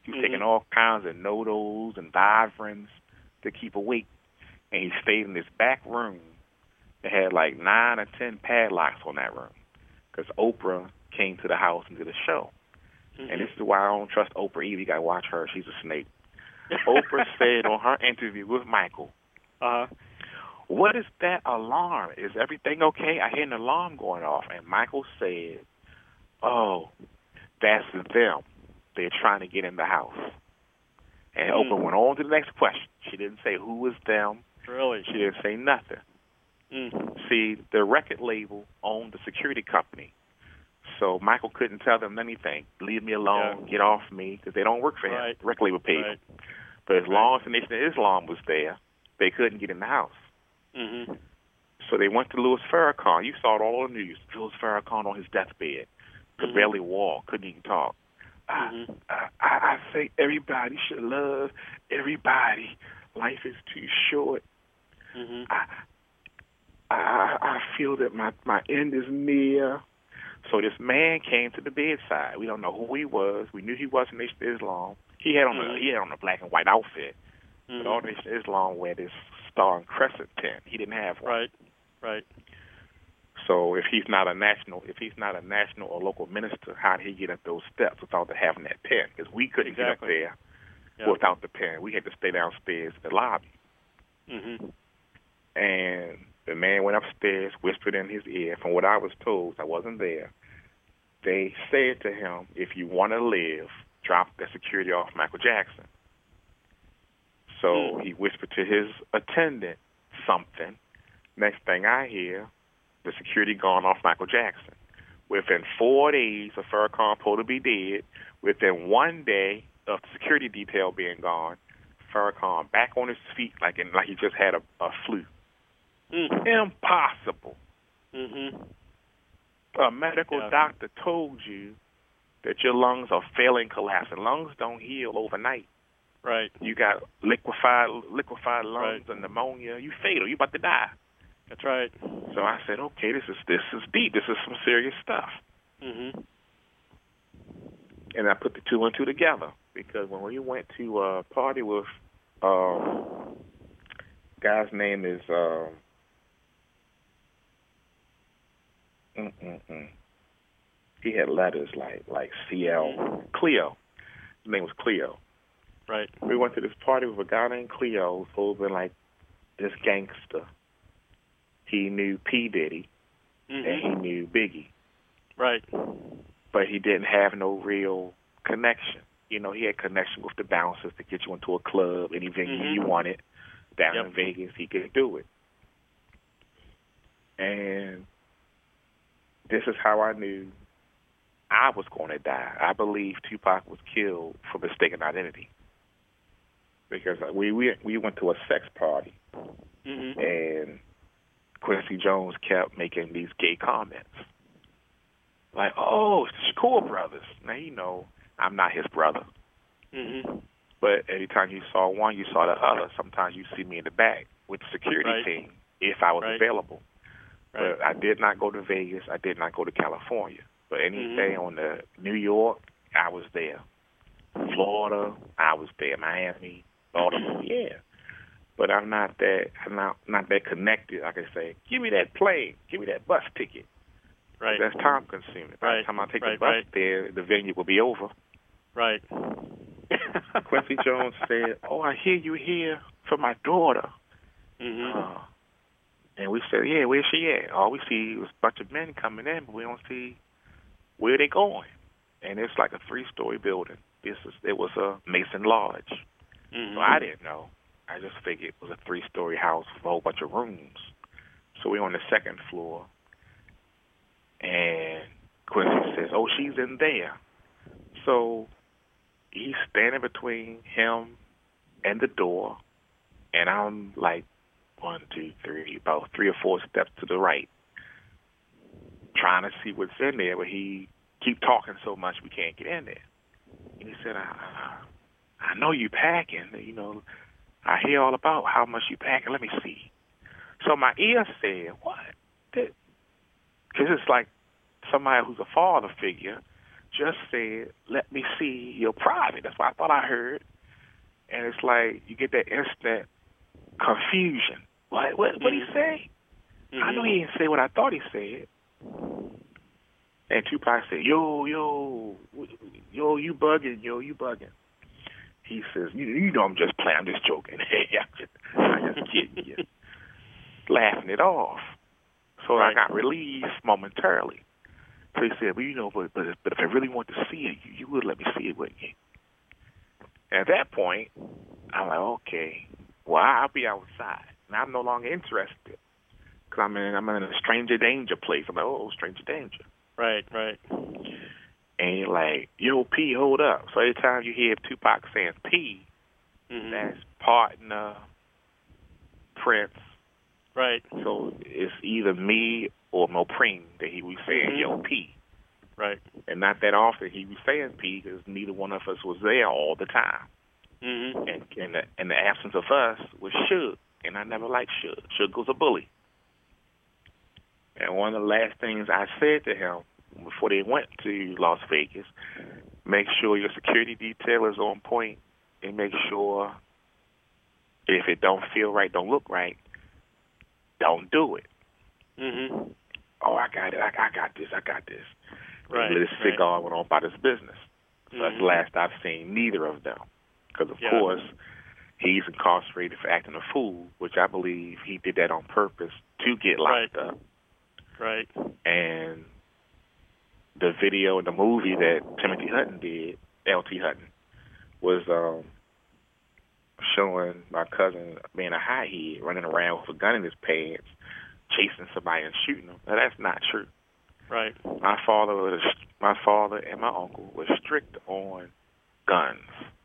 He was taking all kinds of NoDoz and Vibrins to keep awake. And he stayed in this back room that had like 9 or 10 padlocks on that room because Oprah came to the house and did a show. And this is why I don't trust Oprah either. You got to watch her. She's a snake. Oprah said on her interview with Michael, what is that alarm? Is everything okay? I hear an alarm going off. And Michael said, oh, that's them. They're trying to get in the house. And Oprah went on to the next question. She didn't say who was them. Really? She didn't say nothing. See, the record label owned the security company. So Michael couldn't tell them anything. Leave me alone. Get off me. Because they don't work for him. The record label paid him. But as long as the Nation of Islam was there, they couldn't get in the house. So they went to Louis Farrakhan. You saw it all on the news. Louis Farrakhan on his deathbed. Could barely walk. Couldn't even talk. I think everybody should love everybody. Life is too short. I feel that my end is near. So this man came to the bedside. We don't know who he was. We knew he wasn't Nation of Islam. He had on a black and white outfit. But all Nation of Islam wear this star and crescent pin. He didn't have one. Right. So if he's not a national or local minister, how did he get up those steps without having that pen? Because we couldn't get up there without the pen. We had to stay downstairs in the lobby. And the man went upstairs, whispered in his ear. From what I was told, I wasn't there. They said to him, if you want to live, drop the security off Michael Jackson. So he whispered to his attendant something. Next thing I hear, the security gone off Michael Jackson. Within 4 days of Farrakhan supposed to be dead, within 1 day of the security detail being gone, Farrakhan back on his feet like he just had a flu. Impossible. A medical doctor told you that your lungs are failing, collapsing. Lungs don't heal overnight. Right. You got liquefied lungs and pneumonia. You fatal. You about to die. That's right. So I said, okay, this is deep. This is some serious stuff. And I put the two and two together because when we went to a party with guy's name is he had letters like CL Cleo. His name was Cleo. Right. We went to this party with a guy named Cleo who's been like this gangster. He knew P. Diddy and he knew Biggie. Right. But he didn't have no real connection. You know, he had connection with the bouncers to get you into a club, any venue you wanted. Down in Vegas, he could do it. And this is how I knew I was going to die. I believe Tupac was killed for mistaken identity. Because we went to a sex party, and Quincy Jones kept making these gay comments. Like, oh, it's the Shakur brothers. Now, you know, I'm not his brother. But every time you saw one, you saw the other. Sometimes you see me in the back with the security team if I was available. But I did not go to Vegas. I did not go to California. But any day on the New York, I was there. Florida, I was there. Miami, Baltimore, But I'm not that connected. I can say, give me that plane, give me that bus ticket. Right. That's time consuming. By the time I take the bus there, the venue will be over. Right. Quincy Jones said, "Oh, I hear you here for my daughter." And we said, "Yeah, where's she at?" All we see is a bunch of men coming in, but we don't see where they going. And it's like a 3-story building. It was a Mason Lodge. So I didn't know. I just figured it was a 3-story house with a whole bunch of rooms. So we're on the 2nd floor. And Quincy says, "Oh, she's in there." So he's standing between him and the door. And I'm like 1, 2, 3, about 3 or 4 steps to the right, trying to see what's in there, but he keep talking so much we can't get in there. And he said, I know you packing, you know, I hear all about how much you packing, let me see. So my ear said, what? Because it's like somebody who's a father figure just said, let me see your private. That's what I thought I heard. And it's like you get that instant confusion. What he say? I know he didn't say what I thought he said. And Tupac said, yo, you bugging, you bugging. He says, you know I'm just playing, I'm just joking. I'm just kidding you. Laughing it off. So I got relieved momentarily. So he said, well, but if I really want to see it, you would let me see it, wouldn't you? And at that point, I'm like, okay, well, I'll be outside. And I'm no longer interested. Because I'm in a stranger danger place. I'm like, oh, stranger danger. Right. And you're like, yo, P, hold up. So every time you hear Tupac saying P, that's partner, Prince. Right. So it's either me or Mopreme that he was saying, yo, P. Right. And not that often he was saying P because neither one of us was there all the time. And in the absence of us was Suge. And I never liked Suge. Suge was a bully. And one of the last things I said to him before they went to Las Vegas, make sure your security detail is on point and make sure if it don't feel right, don't look right, don't do it. Oh, I got it. I got this. Right. Lit his cigar, went on about his business. So that's the last I've seen neither of them. Because, of course, he's incarcerated for acting a fool, which I believe he did that on purpose to get locked up. Right. And the video and the movie that Timothy Hutton did, L.T. Hutton, was showing my cousin being a hothead, running around with a gun in his pants, chasing somebody and shooting them. Now, that's not true. Right. My father and my uncle were strict on guns.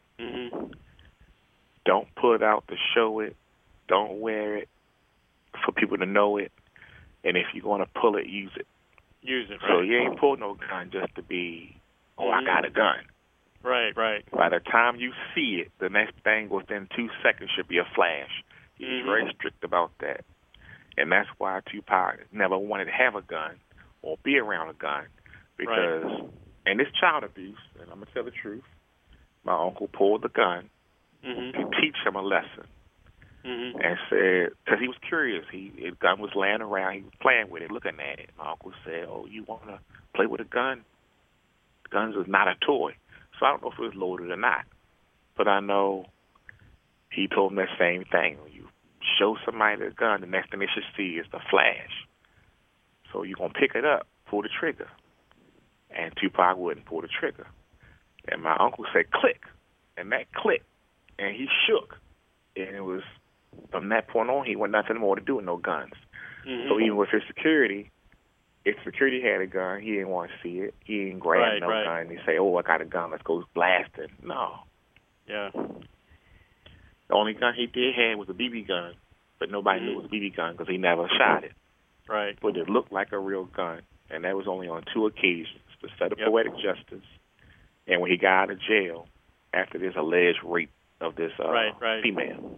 Don't put it out to show it. Don't wear it for people to know it. And if you're going to pull it, use it. So you ain't pull no gun just to be, I got a gun. Right. By the time you see it, the next thing within 2 seconds should be a flash. He's very strict about that. And that's why Tupac never wanted to have a gun or be around a gun. Because, and it's child abuse, and I'm going to tell the truth, my uncle pulled the gun to teach him a lesson. And said, because he was curious, his gun was laying around, he was playing with it, looking at it. My uncle said, oh, you want to play with a gun? Guns is not a toy. So I don't know if it was loaded or not. But I know he told him that same thing. When you show somebody the gun, the next thing they should see is the flash. So you're going to pick it up, pull the trigger. And Tupac wouldn't pull the trigger. And my uncle said, click. And that clicked. And he shook. And it was, from that point on, he wanted nothing more to do with no guns. So even with his security, if security had a gun, he didn't want to see it. He didn't grab no gun. He say, oh, I got a gun, let's go blasting. No. Yeah. The only gun he did have was a BB gun, but nobody knew it was a BB gun because he never shot it. Right. But it looked like a real gun, and that was only on 2 occasions, to set up poetic justice, and when he got out of jail after this alleged rape of this female.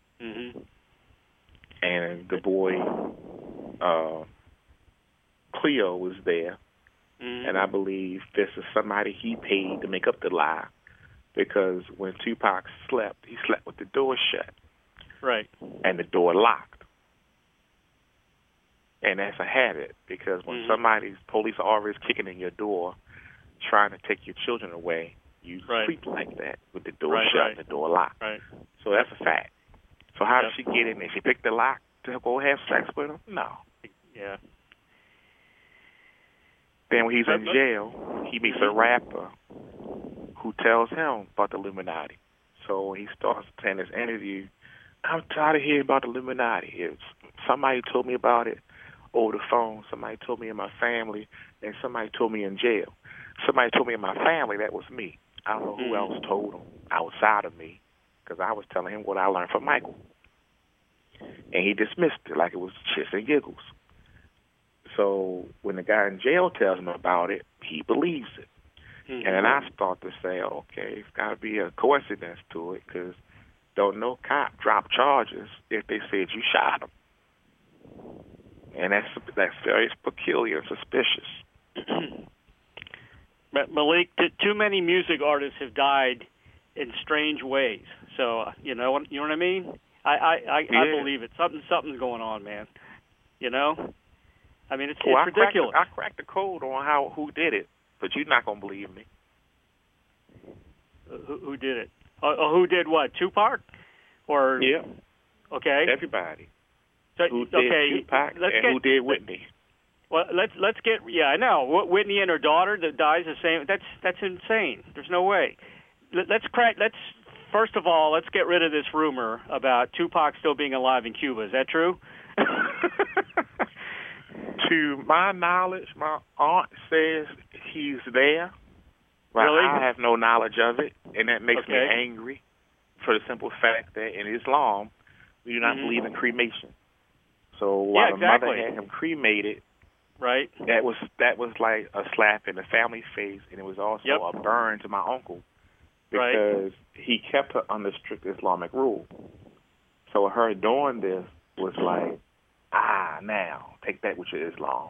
And the boy, Cleo, was there, and I believe this is somebody he paid to make up the lie, because when Tupac slept, he slept with the door shut. Right. And the door locked. And that's a habit, because when somebody's police are always kicking in your door, trying to take your children away, you sleep like that with the door shut and the door locked. Right. So that's a fact. So how did she get in there? She picked the lock to go have sex with him? No. Yeah. Then when he's in jail, he meets a rapper who tells him about the Illuminati. So when he starts saying this interview, I'm tired of hearing about the Illuminati. If somebody told me about it over the phone, somebody told me in my family, and somebody told me in jail. Somebody told me in my family, that was me. I don't know who else told him outside of me, because I was telling him what I learned from Michael. And he dismissed it like it was shits and giggles. So when the guy in jail tells him about it, he believes it. And then I start to say, okay, it's got to be a coincidence to it, because don't no cop drop charges if they said you shot him. And that's very peculiar and suspicious. Malik, too many music artists have died in strange ways. So you know what I mean. I believe it. Something's going on, man. You know. I mean, it's ridiculous. I cracked the code on who did it, but you're not gonna believe me. Who did it? Who did what? Tupac? Or yeah. Okay. Everybody. So, who did Tupac and who did Whitney? Well, let's get. Yeah, I know. Whitney and her daughter that dies the same. That's insane. There's no way. Let's first of all, let's get rid of this rumor about Tupac still being alive in Cuba. Is that true? To my knowledge, my aunt says he's there. But really? I have no knowledge of it, and that makes me angry for the simple fact that in Islam, we do not believe in cremation. So while the mother had him cremated, right, that was like a slap in the family's face, and it was also a burn to my uncle because he kept her under strict Islamic rule. So her doing this was like, now take that with your Islam.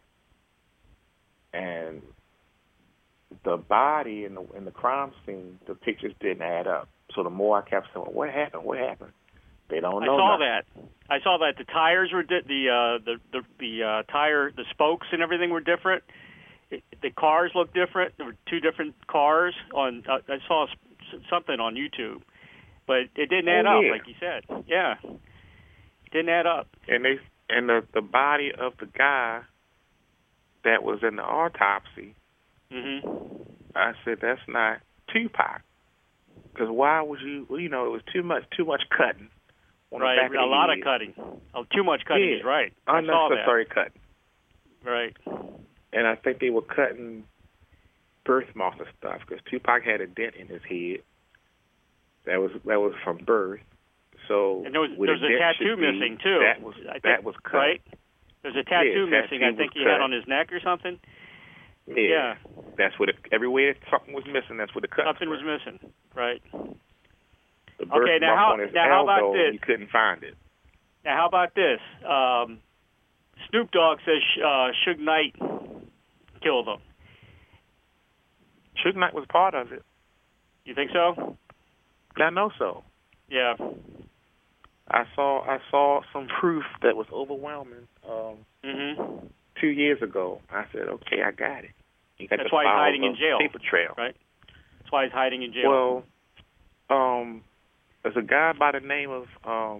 And the body in the crime scene, the pictures didn't add up. So the more I kept saying, "What happened? What happened?" They don't know. I saw that the tires were the tire, the spokes and everything were different. The cars looked different. There were two different cars on. I saw something on YouTube, but it didn't add up, like you said. Yeah, it didn't add up. And the body of the guy that was in the autopsy. I said that's not Tupac, because why would you? Well, it was too much cutting. Right, a lot of cutting. Too much cutting is right. Unnecessary cutting. Right. And I think they were cutting birthmarks and stuff because Tupac had a dent in his head. That was from birth. So and there was a tattoo missing too. That was cut. Right. There's a tattoo missing. I think he had on his neck or something. Yeah. That's what everywhere something was missing. That's what the cut. Something was missing. Right. The birthmark on his elbow, how about this? You couldn't find it. Now, how about this? Snoop Dogg says Suge Knight killed him. Suge Knight was part of it. You think so? I know so. Yeah. I saw some proof that was overwhelming 2 years ago. I said, okay, I got it. That's why he's hiding in jail. Paper trail. Right. That's why he's hiding in jail. Well, there's a guy by the name of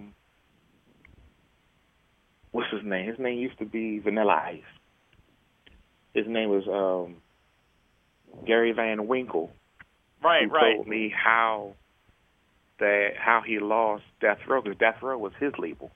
what's his name? His name used to be Vanilla Ice. His name was Gary Van Winkle. Right. Who told me how he lost Death Row, because Death Row was his label.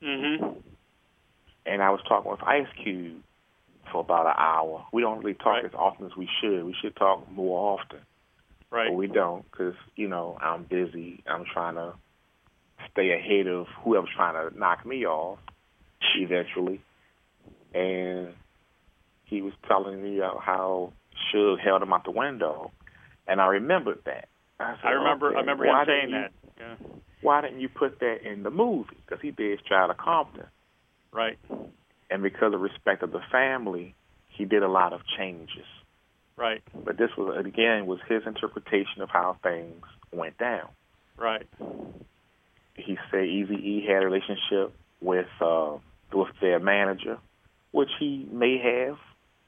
And I was talking with Ice Cube for about an hour. We don't really talk as often as we should. We should talk more often. Right. But we don't because, I'm busy. I'm trying to stay ahead of whoever's trying to knock me off eventually. And he was telling me how Suge held him out the window. And I remembered that. I remember him saying that. Yeah. Why didn't you put that in the movie? Because he did Child of Compton. Right. And because of respect of the family, he did a lot of changes. Right. But this was his interpretation of how things went down. Right. He said Eazy-E had a relationship with their manager, which he may have,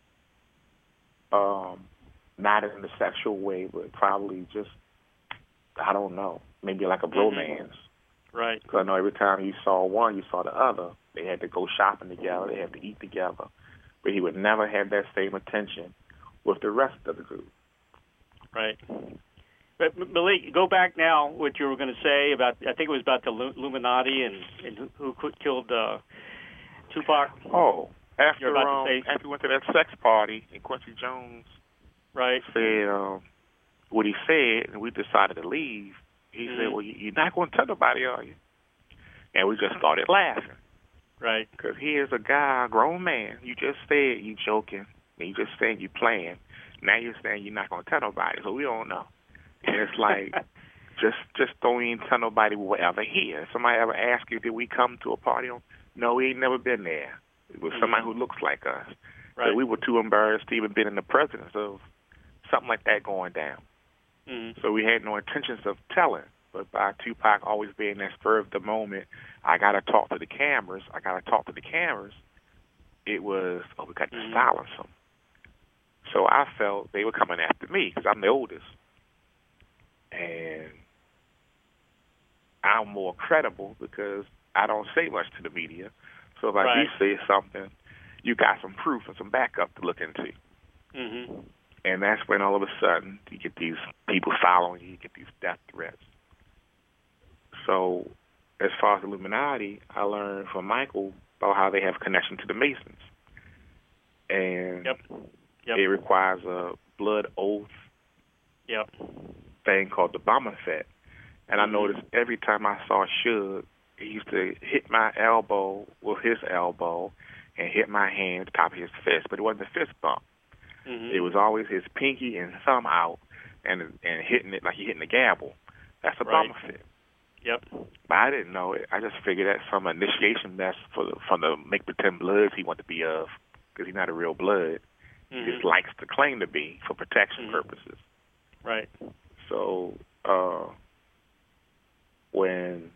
not in a sexual way, but probably just, I don't know, maybe like a bromance. Right. Because I know every time you saw one, you saw the other. They had to go shopping together. They had to eat together. But he would never have that same attention with the rest of the group. Right. But Malik, go back now. What you were going to say about? I think it was about the Illuminati and who killed Tupac. Oh, after we went to that sex party and Quincy Jones, said what he said, and we decided to leave. He said, "Well, you're not going to tell nobody, are you?" And we just started laughing. Right. Because here's a guy, a grown man. You just said you joking. And you just saying you playing. Now you're saying you're not going to tell nobody, so we don't know. And it's like, just don't even tell nobody we were ever here. Somebody ever ask you, did we come to a party? No, we ain't never been there. It was somebody who looks like us. Right. So we were too embarrassed to even be in the presence of something like that going down. Mm-hmm. So we had no intentions of telling. But by Tupac always being that spur of the moment, I got to talk to the cameras. It was, we got to silence them. So I felt they were coming after me because I'm the oldest. And I'm more credible because I don't say much to the media. So if I do say something, you got some proof and some backup to look into. Mm-hmm. And that's when all of a sudden you get these people following you get these death threats. So as far as Illuminati, I learned from Michael about how they have connection to the Masons. And it requires a blood oath thing called the Bomafet. And I noticed every time I saw Suge, he used to hit my elbow with his elbow and hit my hand at the top of his fist. But it wasn't a fist bump. Mm-hmm. It was always his pinky and thumb out and hitting it like he hitting the gavel. That's a Bomafet. Yep. But I didn't know it. I just figured that's some initiation mess from the make-pretend bloods he wanted to be of, because he's not a real blood. He just likes to claim to be for protection purposes. Right. So when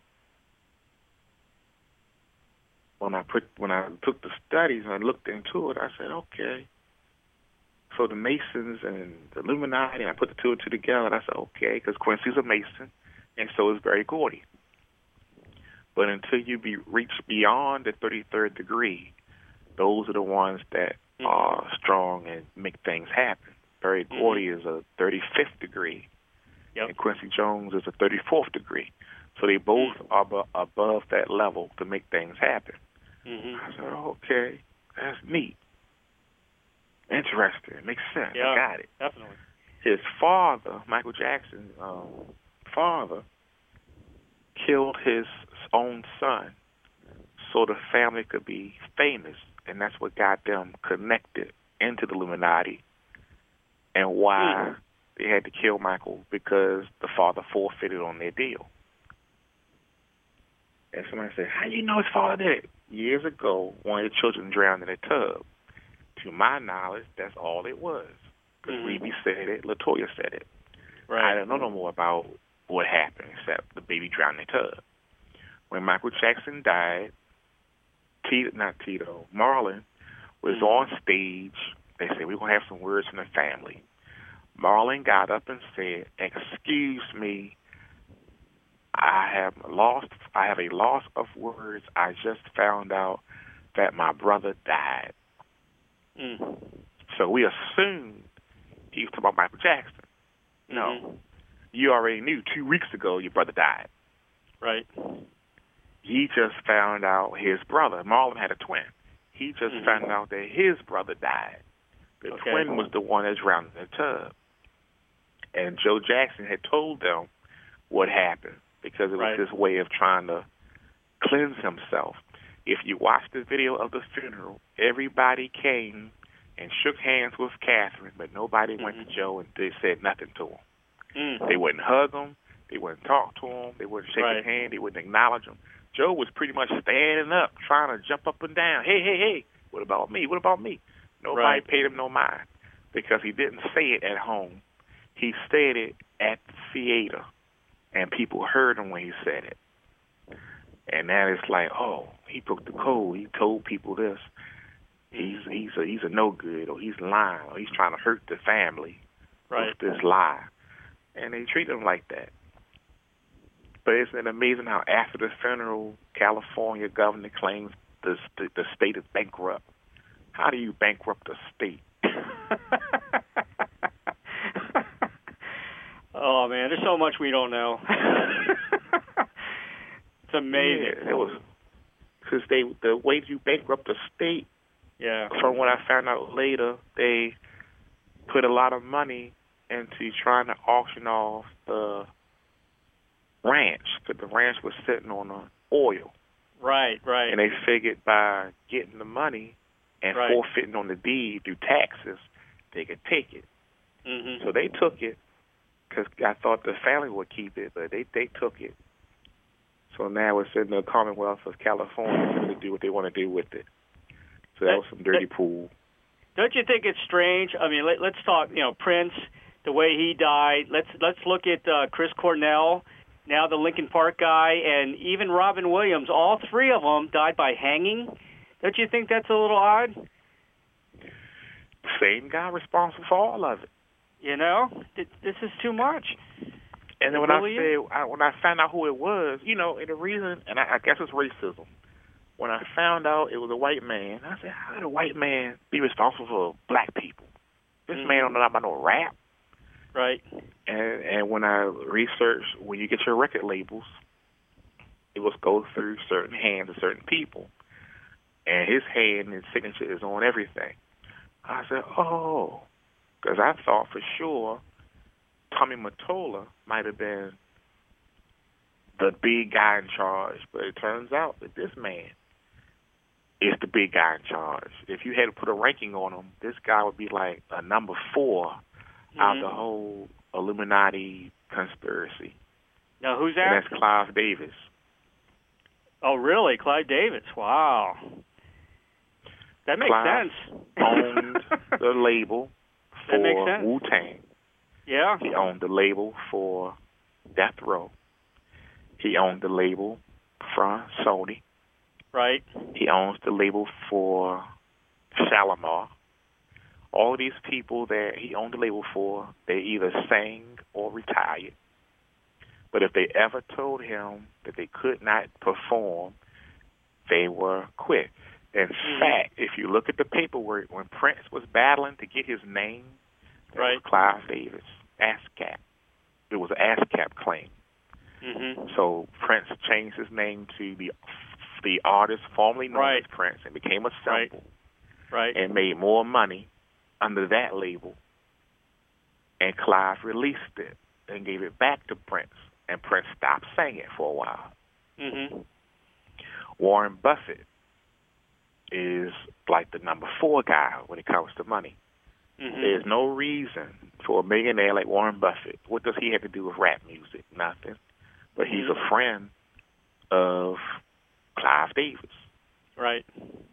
I took the studies and I looked into it, I said, okay. So the Masons and the Illuminati, I put the two and two together, and I said, okay, because Quincy's a Mason, and so is Berry Gordy. But until you reach beyond the 33rd degree, those are the ones that are strong and make things happen. Berry Gordy is a 35th degree, and Quincy Jones is a 34th degree. So they both are above that level to make things happen. I said, okay, that's neat. Interesting. It makes sense. Yeah, I got it. Definitely. His father, Michael Jackson's father, killed his own son so the family could be famous, and that's what got them connected into the Illuminati and why they had to kill Michael, because the father forfeited on their deal. And somebody said, how do you know his father did it? Years ago, one of the children drowned in a tub. To my knowledge, that's all it was. Because Rebbie said it, LaToya said it. Right. I don't know no more about what happened except the baby drowned in the tub. When Michael Jackson died, Marlon was on stage. They said, we're going to have some words from the family. Marlon got up and said, excuse me, I have a loss of words. I just found out that my brother died. So we assumed he was talking about Michael Jackson. No. You already knew 2 weeks ago your brother died. Right. He just found out his brother, Marlon had a twin. He just found out that his brother died. The twin was the one that drowned in the tub. And Joe Jackson had told them what happened, because it was his way of trying to cleanse himself. If you watch the video of the funeral, everybody came and shook hands with Catherine, but nobody went to Joe and they said nothing to him. They wouldn't hug him. They wouldn't talk to him. They wouldn't shake his hand. They wouldn't acknowledge him. Joe was pretty much standing up, trying to jump up and down. Hey, hey, hey, what about me? What about me? Nobody paid him no mind, because he didn't say it at home. He said it at the theater, and people heard him when he said it. And now it's like, oh, he broke the code. He told people this. He's a no good, or he's lying, or he's trying to hurt the family with this lie. And they treat him like that. But isn't it amazing how after the funeral, California governor claims the state is bankrupt? How do you bankrupt a state? Oh man, there's so much we don't know. It's amazing. Yeah, it was because the way you bankrupt a state. Yeah. From what I found out later, they put a lot of money into trying to auction off the ranch, because the ranch was sitting on oil. Right. And they figured by getting the money and forfeiting on the deed through taxes, they could take it. So they took it, because I thought the family would keep it, but they took it. So now it's in the Commonwealth of California to do what they want to do with it. So that was some dirty pool. Don't you think it's strange? I mean, let's talk, Prince, the way he died. Let's look at Chris Cornell, now the Lincoln Park guy, and even Robin Williams. All three of them died by hanging. Don't you think that's a little odd? Same guy responsible for all of it. You know, this is too much. And then when I found out who it was, you know, and the reason, and I guess it's racism. When I found out it was a white man, I said, how did a white man be responsible for black people? This man don't know about no rap. Right. And when I researched, when you get your record labels, it was go through certain hands of certain people. And his hand and signature is on everything. I said, oh, because I thought for sure Tommy Mottola might have been the big guy in charge. But it turns out that this man is the big guy in charge. If you had to put a ranking on him, this guy would be like a number 4 out of the whole Illuminati conspiracy. Now, who's that? And that's Clive Davis. Oh, really? Clive Davis. Wow. That makes Clive sense. owned the label for Wu-Tang. Yeah. He owned the label for Death Row. He owned the label for Sony. Right. He owns the label for Shalimar. All of these people that he owned the label for, they either sang or retired. But if they ever told him that they could not perform, they were quit. In fact, if you look at the paperwork, when Prince was battling to get his name, it was Clive Davis, ASCAP. It was an ASCAP claim. So Prince changed his name to the artist formerly known as Prince and became a symbol and made more money under that label. And Clive released it and gave it back to Prince, and Prince stopped singing for a while. Warren Buffett is like the number 4 guy when it comes to money. There's no reason for a millionaire like Warren Buffett. What does he have to do with rap music? Nothing. But he's a friend of Clive Davis. Right.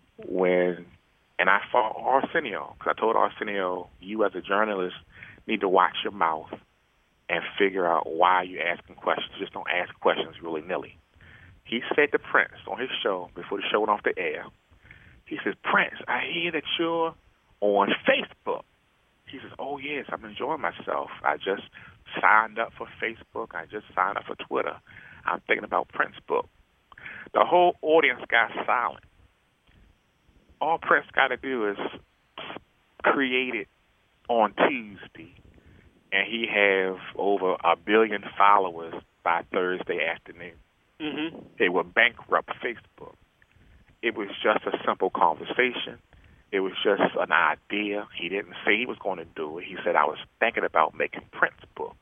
And I fought Arsenio, because I told Arsenio, you as a journalist need to watch your mouth and figure out why you're asking questions. Just don't ask questions willy-nilly. He said to Prince on his show, before the show went off the air, he says, Prince, I hear that you're on Facebook. He says, oh, yes, I'm enjoying myself. I just signed up for Facebook. I just signed up for Twitter. I'm thinking about Prince's book. The whole audience got silent. All Prince got to do is create it on Tuesday, and he have over 1 billion followers by Thursday afternoon. They would bankrupt Facebook. It was just a simple conversation. It was just an idea. He didn't say he was going to do it. He said, I was thinking about making Prince's book.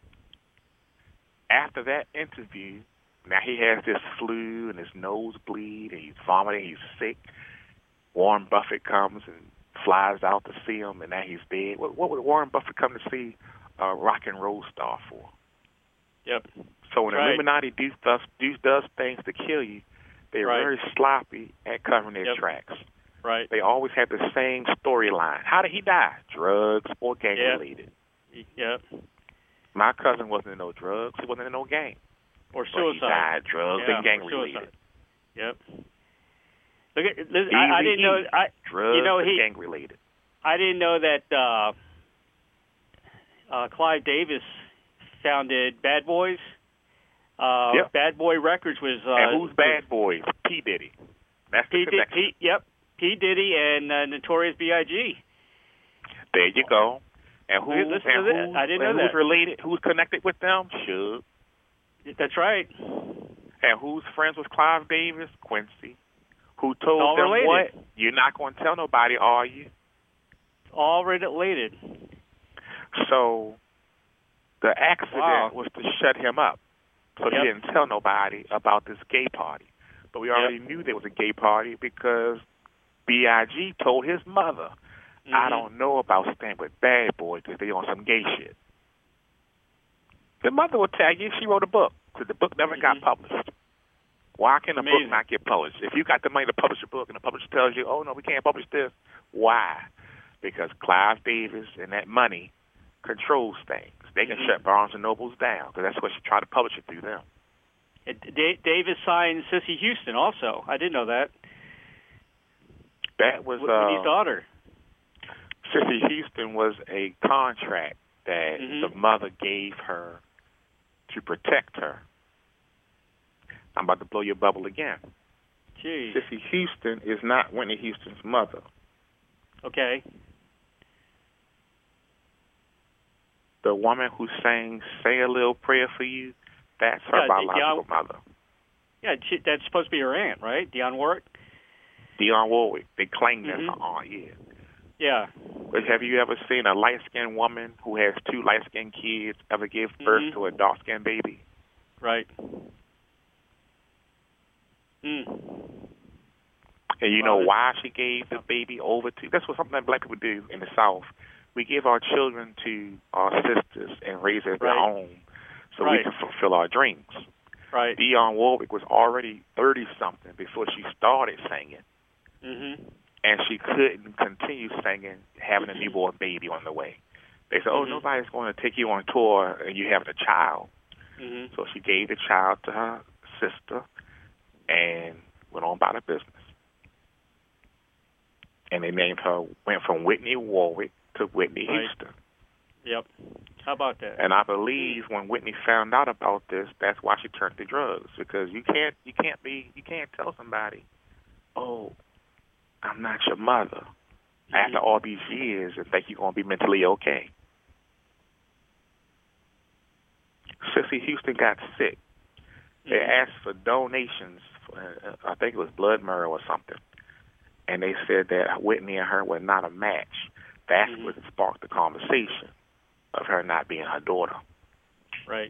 After that interview, now he has this flu and his nose bleed and he's vomiting, he's sick. Warren Buffett comes and flies out to see him, and now he's dead. What would Warren Buffett come to see a rock and roll star for? Yep. So when the Illuminati does things to kill you, they're very sloppy at covering their tracks. Right. They always have the same storyline. How did he die? Drugs or gang-related. Yep. My cousin wasn't in no drugs. He wasn't in no gang. Or suicide. But he died drugs and gang-related. Yep. Look at this. I didn't know. Drugs and gang-related. I didn't know that Clive Davis founded Bad Boys. Bad Boy Records was. And who's Bad Boys? P. Diddy. That's the connection. P. Diddy and Notorious B.I.G. There you go. And I didn't know that. Who's related? Who's connected with them? Suge. That's right. And who's friends with Clive Davis? Quincy. Who told them related. what? You're not going to tell nobody, are you? All related. So the accident was to shut him up. So he didn't tell nobody about this gay party. But we already knew there was a gay party because B.I.G. told his mother, I don't know about staying with Bad Boys because they on some gay shit. The mother will tell you she wrote a book because the book never got published. Why can a book not get published? If you got the money to publish a book and the publisher tells you, oh, no, we can't publish this, why? Because Clive Davis and that money controls things. They can shut Barnes and Nobles down because that's what she tried to publish it through them. Davis signed Cissy Houston also. I didn't know that. That was Whitney's daughter. Cissy Houston was a contract that the mother gave her to protect her. I'm about to blow your bubble again. Jeez. Cissy Houston is not Whitney Houston's mother. Okay. The woman who sang "Say a Little Prayer for You," that's her biological mother. Yeah, that's supposed to be her aunt, right? Dionne Warwick? Dionne Warwick. They claim that's her aunt, yeah. Yeah. But have you ever seen a light-skinned woman who has 2 light-skinned kids ever give birth to a dark-skinned baby? Right. And you know why she gave the baby over to? That's what something that black people do in the South. We give our children to our sisters and raise as their own so we can fulfill our dreams. Right. Dionne Warwick was already 30-something before she started singing. And she couldn't continue singing, having a newborn baby on the way. They said, nobody's going to take you on tour and you having a child. So she gave the child to her sister and went on about her business. And they named her, went from Whitney Warwick to Whitney Houston. Yep. How about that? And I believe when Whitney found out about this, that's why she turned to drugs, because you can't tell somebody, oh, I'm not your mother, after all these years, and think you're going to be mentally okay. Cissy Houston got sick. They asked for donations, I think it was blood marrow or something, and they said that Whitney and her were not a match. That's what sparked the conversation of her not being her daughter. Right.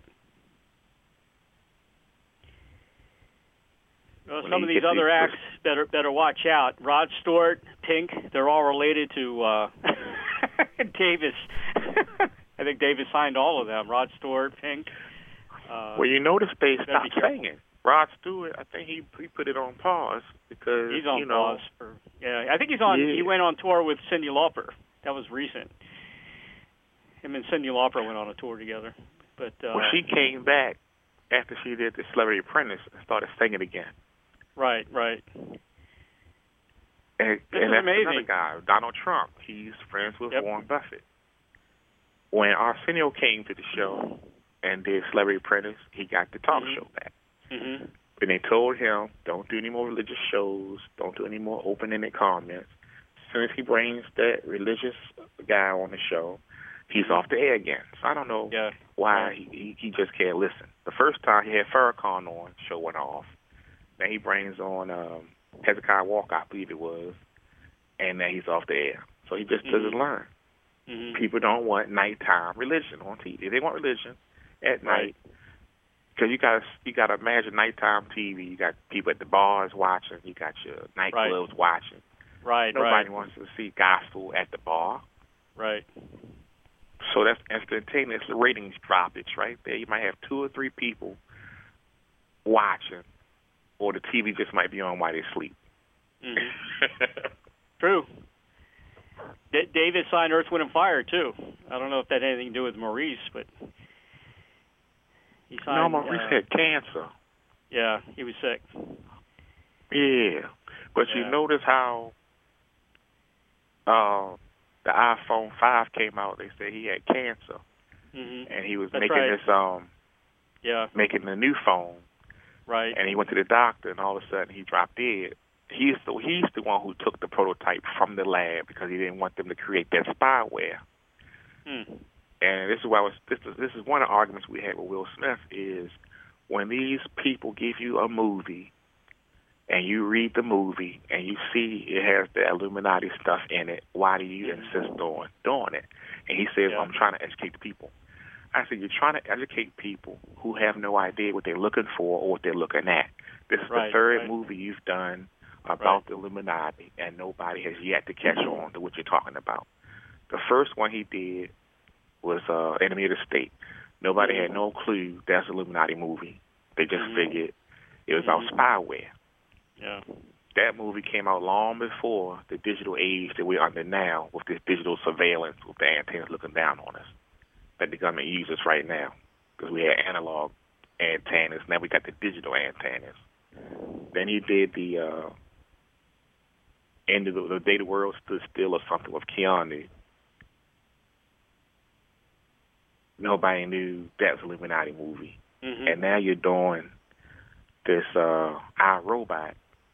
Well, some of these other acts better watch out. Rod Stewart, Pink, they're all related to Davis. I think Davis signed all of them. Rod Stewart, Pink. Well, you notice they stopped singing. Rod Stewart, I think he put it on pause because he's on pause. I think he's on. Yeah. He went on tour with Cyndi Lauper. That was recent. Him and Cyndi Lauper went on a tour together. But she came back after she did the Celebrity Apprentice and started singing again. Right. And that's amazing. Another guy, Donald Trump. He's friends with Warren Buffett. When Arsenio came to the show and did Celebrity Apprentice, he got the talk show back. And they told him, don't do any more religious shows, don't do any more open-ended comments. As soon as he brings that religious guy on the show, he's off the air again. So I don't know why he just can't listen. The first time he had Farrakhan on, show went off. Then he brings on Hezekiah Walker, I believe it was, and then he's off the air. So he just doesn't learn. People don't want nighttime religion on TV. They want religion at night. Because you got to imagine nighttime TV. You got people at the bars watching. You got your nightclubs watching. Nobody wants to see gospel at the bar. Right. So that's instantaneous. The ratings drop. It's right there. You might have 2 or 3 people watching, or the TV just might be on while they sleep. True. David signed Earth, Wind, and Fire, too. I don't know if that had anything to do with Maurice, but he signed... No, Maurice had cancer. Yeah, he was sick. Yeah. But you notice how the iPhone 5 came out. They said he had cancer. And he was making making a new phone. Right. And he went to the doctor, and all of a sudden he dropped dead. He's the one who took the prototype from the lab because he didn't want them to create that spyware. And this is why this is one of the arguments we had with Will Smith is when these people give you a movie and you read the movie and you see it has the Illuminati stuff in it, why do you insist on doing it? And he says, I'm trying to educate the people. I said, you're trying to educate people who have no idea what they're looking for or what they're looking at. This is the third movie you've done about the Illuminati, and nobody has yet to catch on to what you're talking about. The first one he did was Enemy of the State. Nobody had no clue that's an Illuminati movie. They just figured it was about spyware. Yeah. That movie came out long before the digital age that we're under now with this digital surveillance with the antennas looking down on us. that the government uses right now, because we had analog antennas. Now we got the digital antennas. Then he did the End of the Day the World Stood Still or something with Keanu. Nobody knew that was an Illuminati movie. Mm-hmm. And now you're doing this iRobot,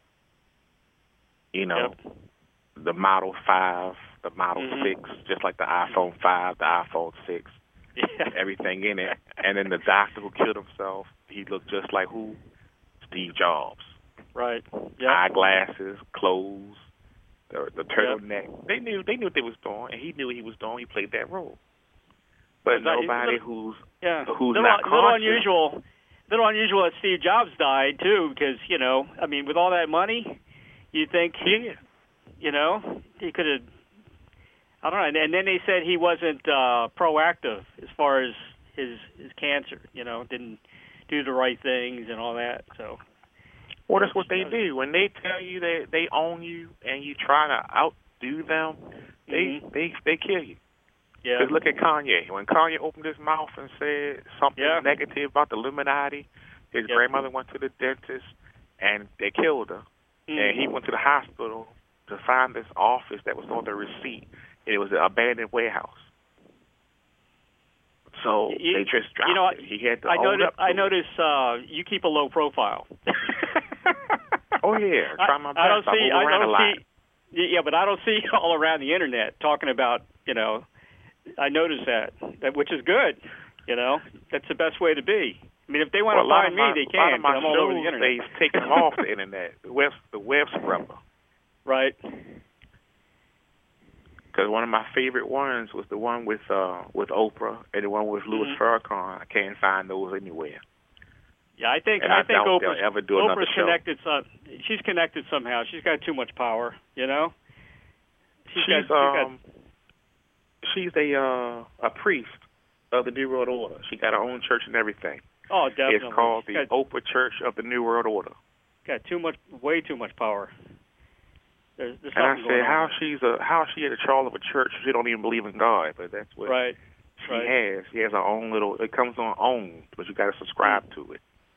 you know, Yep. the Model 5, the Model 6, just like the iPhone 5, the iPhone 6, everything in it. And then the doctor who killed himself, he looked just like who? Steve Jobs. Right. Yep. Eyeglasses, clothes, the turtleneck. Yep. They knew what they was doing, and he knew what he was doing. He played that role. But nobody who's not conscious. Little unusual that Steve Jobs died too, because I mean, with all that money, you think he could have. I don't know. And then they said he wasn't proactive as far as his cancer. Didn't do the right things and all that. So. Well, that's what they do. When they tell you that they own you and you try to outdo them, they kill you. Yeah. Because look at Kanye. When Kanye opened his mouth and said something negative about the Illuminati, his grandmother went to the dentist and they killed her. And he went to the hospital to find this office that was on the receipt. It was an abandoned warehouse. So they just dropped it. He had to own up to I notice you keep a low profile. Oh, yeah. Try my best. I don't see. I but I don't see all around the internet talking about, I noticed that, which is good. That's the best way to be. I mean, if they want to find me, they can. I'm all over the internet. They've taken them off the internet. The web scrubber. Right. Because one of my favorite ones was the one with Oprah and the one with Louis Farrakhan. I can't find those anywhere. Yeah, I think Oprah's connected. She's connected somehow. She's got too much power. She's a priest of the New World Order. She got her own church and everything. Oh, definitely. It's called the Oprah Church of the New World Order. Got way too much power. There's and I said, how she at a charge of a church? She don't even believe in God, but that's what she has. She has her own little. It comes on own, but you got to subscribe to it.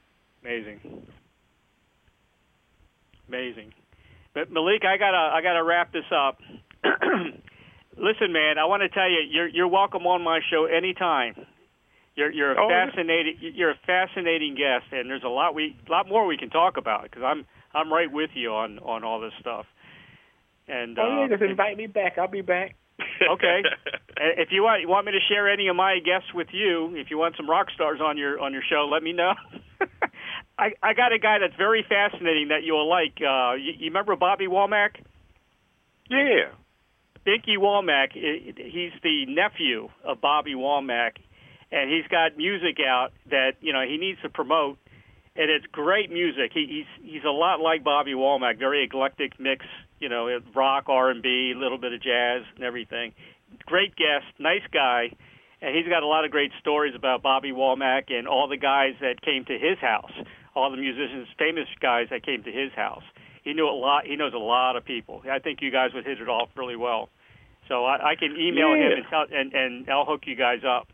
Amazing. But Malik, I gotta wrap this up. Listen, man, I want to tell you, you're welcome on my show anytime. You're a fascinating guest, and there's a lot more we can talk about because I'm right with you on all this stuff. And just invite me back. I'll be back. Okay. If you want me to share any of my guests with you, if you want some rock stars on your show, let me know. I got a guy that's very fascinating that you'll like. You remember Bobby Womack? Yeah. Binky Womack, he's the nephew of Bobby Womack, and he's got music out that he needs to promote, and it's great music. He's a lot like Bobby Womack, very eclectic mix, rock, R&B, a little bit of jazz and everything. Great guest, nice guy, and he's got a lot of great stories about Bobby Womack and all the guys that came to his house, all the musicians, famous guys that came to his house. He knew a lot. He knows a lot of people. I think you guys would hit it off really well. So I can email him and I'll hook you guys up.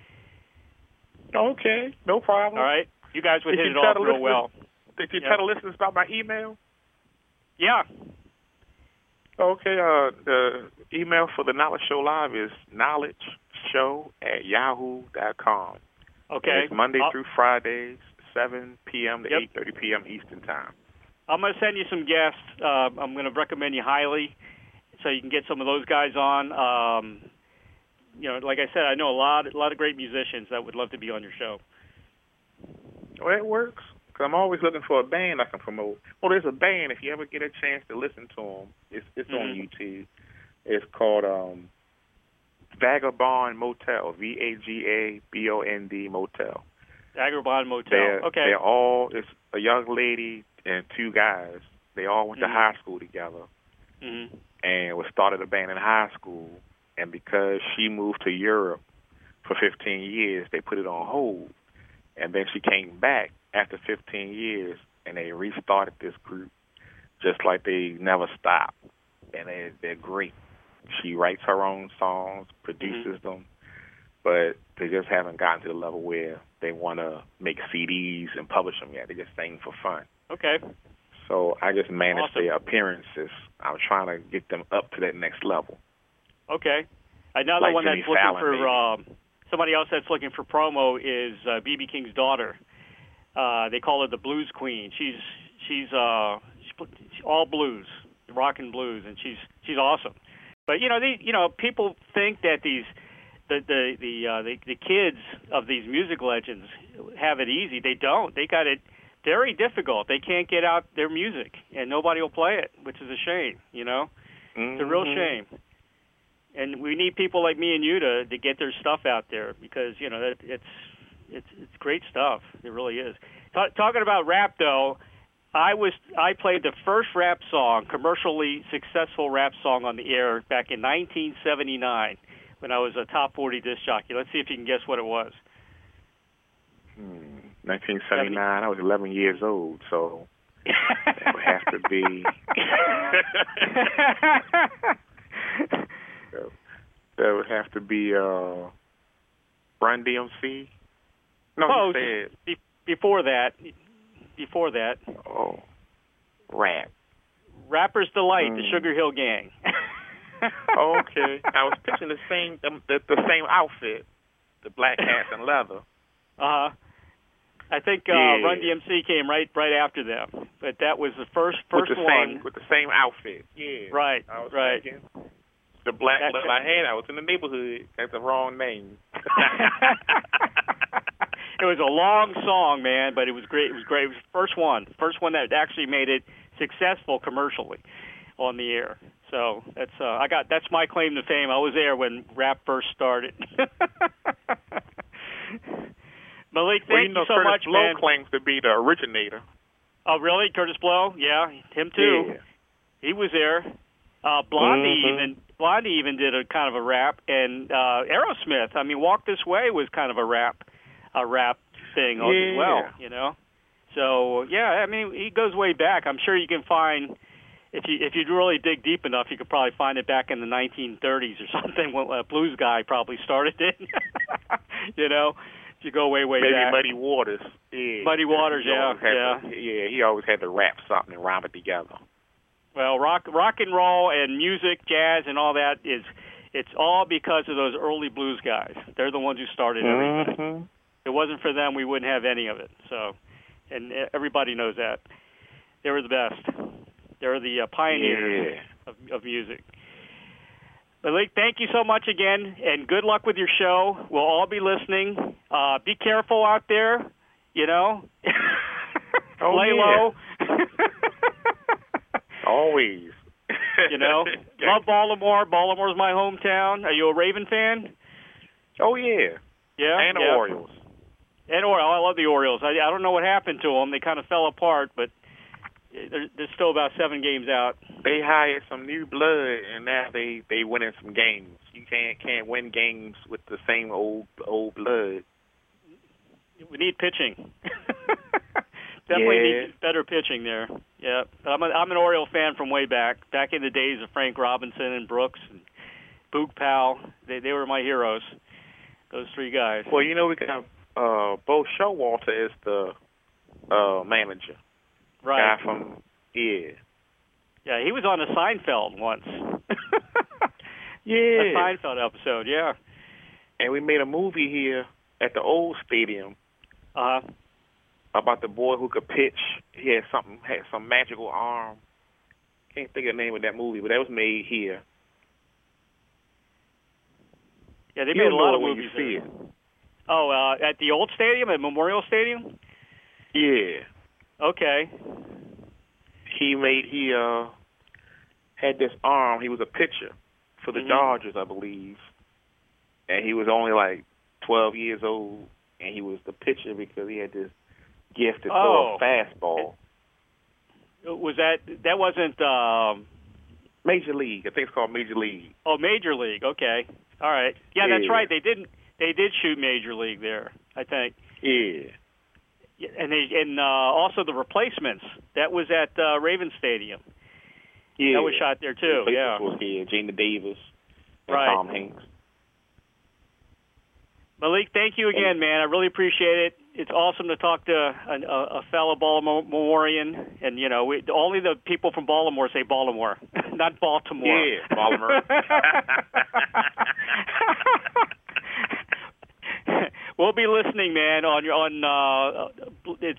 Okay, no problem. All right, you guys would hit it off real well. Did you tell the listeners about my email? Yeah. Okay, the email for the Knowledge Show Live is knowledgeshow@yahoo.com. Okay. It's Monday through Fridays, 7 p.m. to 8:30 p.m. Eastern Time. I'm going to send you some guests. I'm going to recommend you highly so you can get some of those guys on. Like I said, I know a lot of great musicians that would love to be on your show. Well, it works. Because I'm always looking for a band I can promote. Well, there's a band, if you ever get a chance to listen to them, it's on YouTube. It's called Vagabond Motel, VAGABOND Motel. Vagabond Motel, okay. They're all, it's a young lady and two guys. They all went to high school together. Mm-hmm. And was started a band in high school. And because she moved to Europe for 15 years, they put it on hold. And then she came back after 15 years, and they restarted this group just like they never stopped. And they're great. She writes her own songs, produces them. but they just haven't gotten to the level where they want to make CDs and publish them yet. They just sing for fun. Okay. So I just manage Awesome. their appearances. I'm trying to get them up to that next level. Okay. Another Like one Jimmy that's looking Fallon, for somebody else that's looking for promo is B.B. King's daughter. They call her the Blues Queen. She's all blues, rock and blues, and she's awesome. But people think that the kids of these music legends have it easy. They don't. They got it very difficult. They can't get out their music, and nobody will play it, which is a shame. It's a real shame. And we need people like me and you to get their stuff out there because it's great stuff. It really is. Talking about rap though, I played the first rap song, commercially successful rap song on the air back in 1979 when I was a top 40 disc jockey. Let's see if you can guess what it was. 1979. I was 11 years old, so that would have to be. That would have to be Run DMC. No, you said before that. Oh, rap. Rapper's Delight, the Sugar Hill Gang. Okay, I was picturing the same outfit, the black hats and leather. I think Run DMC came right after them, but that was the first one with the same outfit. Yeah, right, I was right. Thinking, the black leather hat. I was in the neighborhood. That's the wrong name. It was a long song, man, but it was great. It was great. It was the first one that actually made it successful commercially on the air. So that's my claim to fame. I was there when rap first started. Malik, thank you so Curtis much, Blow man. claims to be the originator. Oh, really? Curtis Blow? Yeah, him too. Yeah. He was there. Blondie even did a kind of a rap, and Aerosmith. I mean, Walk This Way was kind of a rap thing as well. So yeah, I mean, he goes way back. I'm sure you can find if you really dig deep enough, you could probably find it back in the 1930s or something when a blues guy probably started it. If you go way Maybe back. Muddy Waters. Yeah. Muddy Waters, yeah. He always had to rap something and rhyme it together. Well, rock and roll and music, jazz, and all that it's all because of those early blues guys. They're the ones who started everything. Mm-hmm. If it wasn't for them, we wouldn't have any of it. So, and everybody knows that. They were the best. They're the pioneers of music. Malik, thank you so much again, and good luck with your show. We'll all be listening. Be careful out there, Lay low. Always. Love Baltimore. Baltimore's my hometown. Are you a Raven fan? Oh, yeah. Yeah? And the Orioles. And I love the Orioles. I don't know what happened to them. They kind of fell apart, but they're still about 7 games out. They hired some new blood, and now they winning some games. You can't win games with the same old blood. We need pitching. Definitely need better pitching there. Yeah, I'm an Oriole fan from way back in the days of Frank Robinson and Brooks and Boog Powell. They were my heroes. Those 3 guys. Well, we got Bo Showalter is the manager. Right. Guy from Yeah, he was on a Seinfeld once. Yeah. A Seinfeld episode, yeah. And we made a movie here at the old stadium. About the boy who could pitch. He had some magical arm. Can't think of the name of that movie, but that was made here. Yeah, they made a lot of movies there. You see it. Oh, at the old stadium, at Memorial Stadium? Yeah. Okay. He had this arm. He was a pitcher for the Dodgers, I believe. And he was only like 12 years old, and he was the pitcher because he had this gift to throw a fastball. Was that wasn't Major League? I think it's called Major League. Oh, Major League. Okay. All right. Yeah, that's right. They did shoot Major League there, I think. Yeah. And also the Replacements. That was at Raven Stadium. Yeah. That was shot there too. The was here. Gina Davis and right. Tom Hanks. Malik, thank you again, man. I really appreciate it. It's awesome to talk to a fellow Baltimorean, and only the people from Baltimore say Baltimore, not Baltimore. Yeah, Baltimore. We'll be listening, man. It's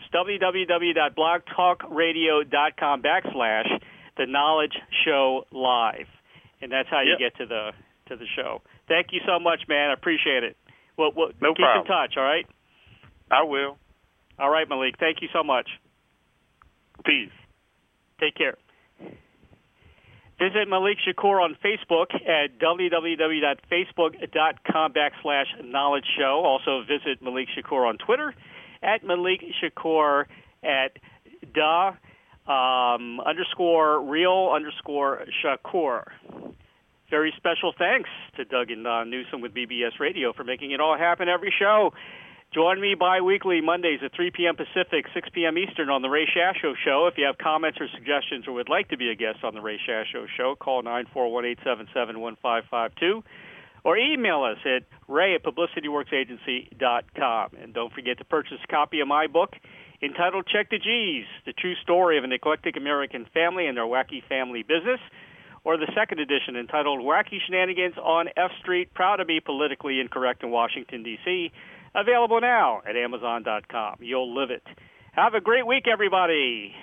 www.blogtalkradio.com/The Knowledge Show Live, and that's how you get to the show. Thank you so much, man. I appreciate it. No keep problem. in touch, all right? I will. All right, Malik. Thank you so much. Peace. Take care. Visit Malik Shakur on Facebook at www.facebook.com/Knowledge Show. Also visit Malik Shakur on Twitter at Malik Shakur at _real_Shakur. Very special thanks to Doug and Don Newsom with BBS Radio for making it all happen every show. Join me bi-weekly Mondays at 3 p.m. Pacific, 6 p.m. Eastern on The Ray Shasho Show. If you have comments or suggestions or would like to be a guest on The Ray Shasho Show, call 941-877-1552 or email us at ray@publicityworksagency.com. And don't forget to purchase a copy of my book entitled Check the G's, The True Story of an Eclectic American Family and Their Wacky Family Business, or the second edition entitled Wacky Shenanigans on F Street, Proud to Be Politically Incorrect in Washington, D.C., available now at Amazon.com. You'll live it. Have a great week, everybody.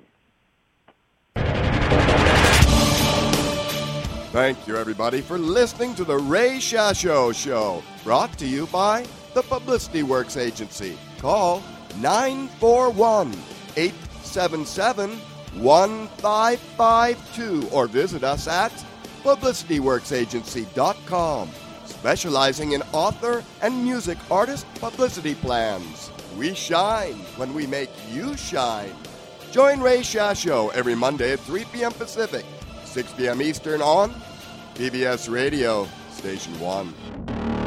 Thank you, everybody, for listening to the Ray Shasho Show, brought to you by the Publicity Works Agency. Call 941-877-1552 or visit us at publicityworksagency.com. Specializing in author and music artist publicity plans. We shine when we make you shine. Join Ray Shasho every Monday at 3 p.m. Pacific, 6 p.m. Eastern on PBS Radio, Station 1.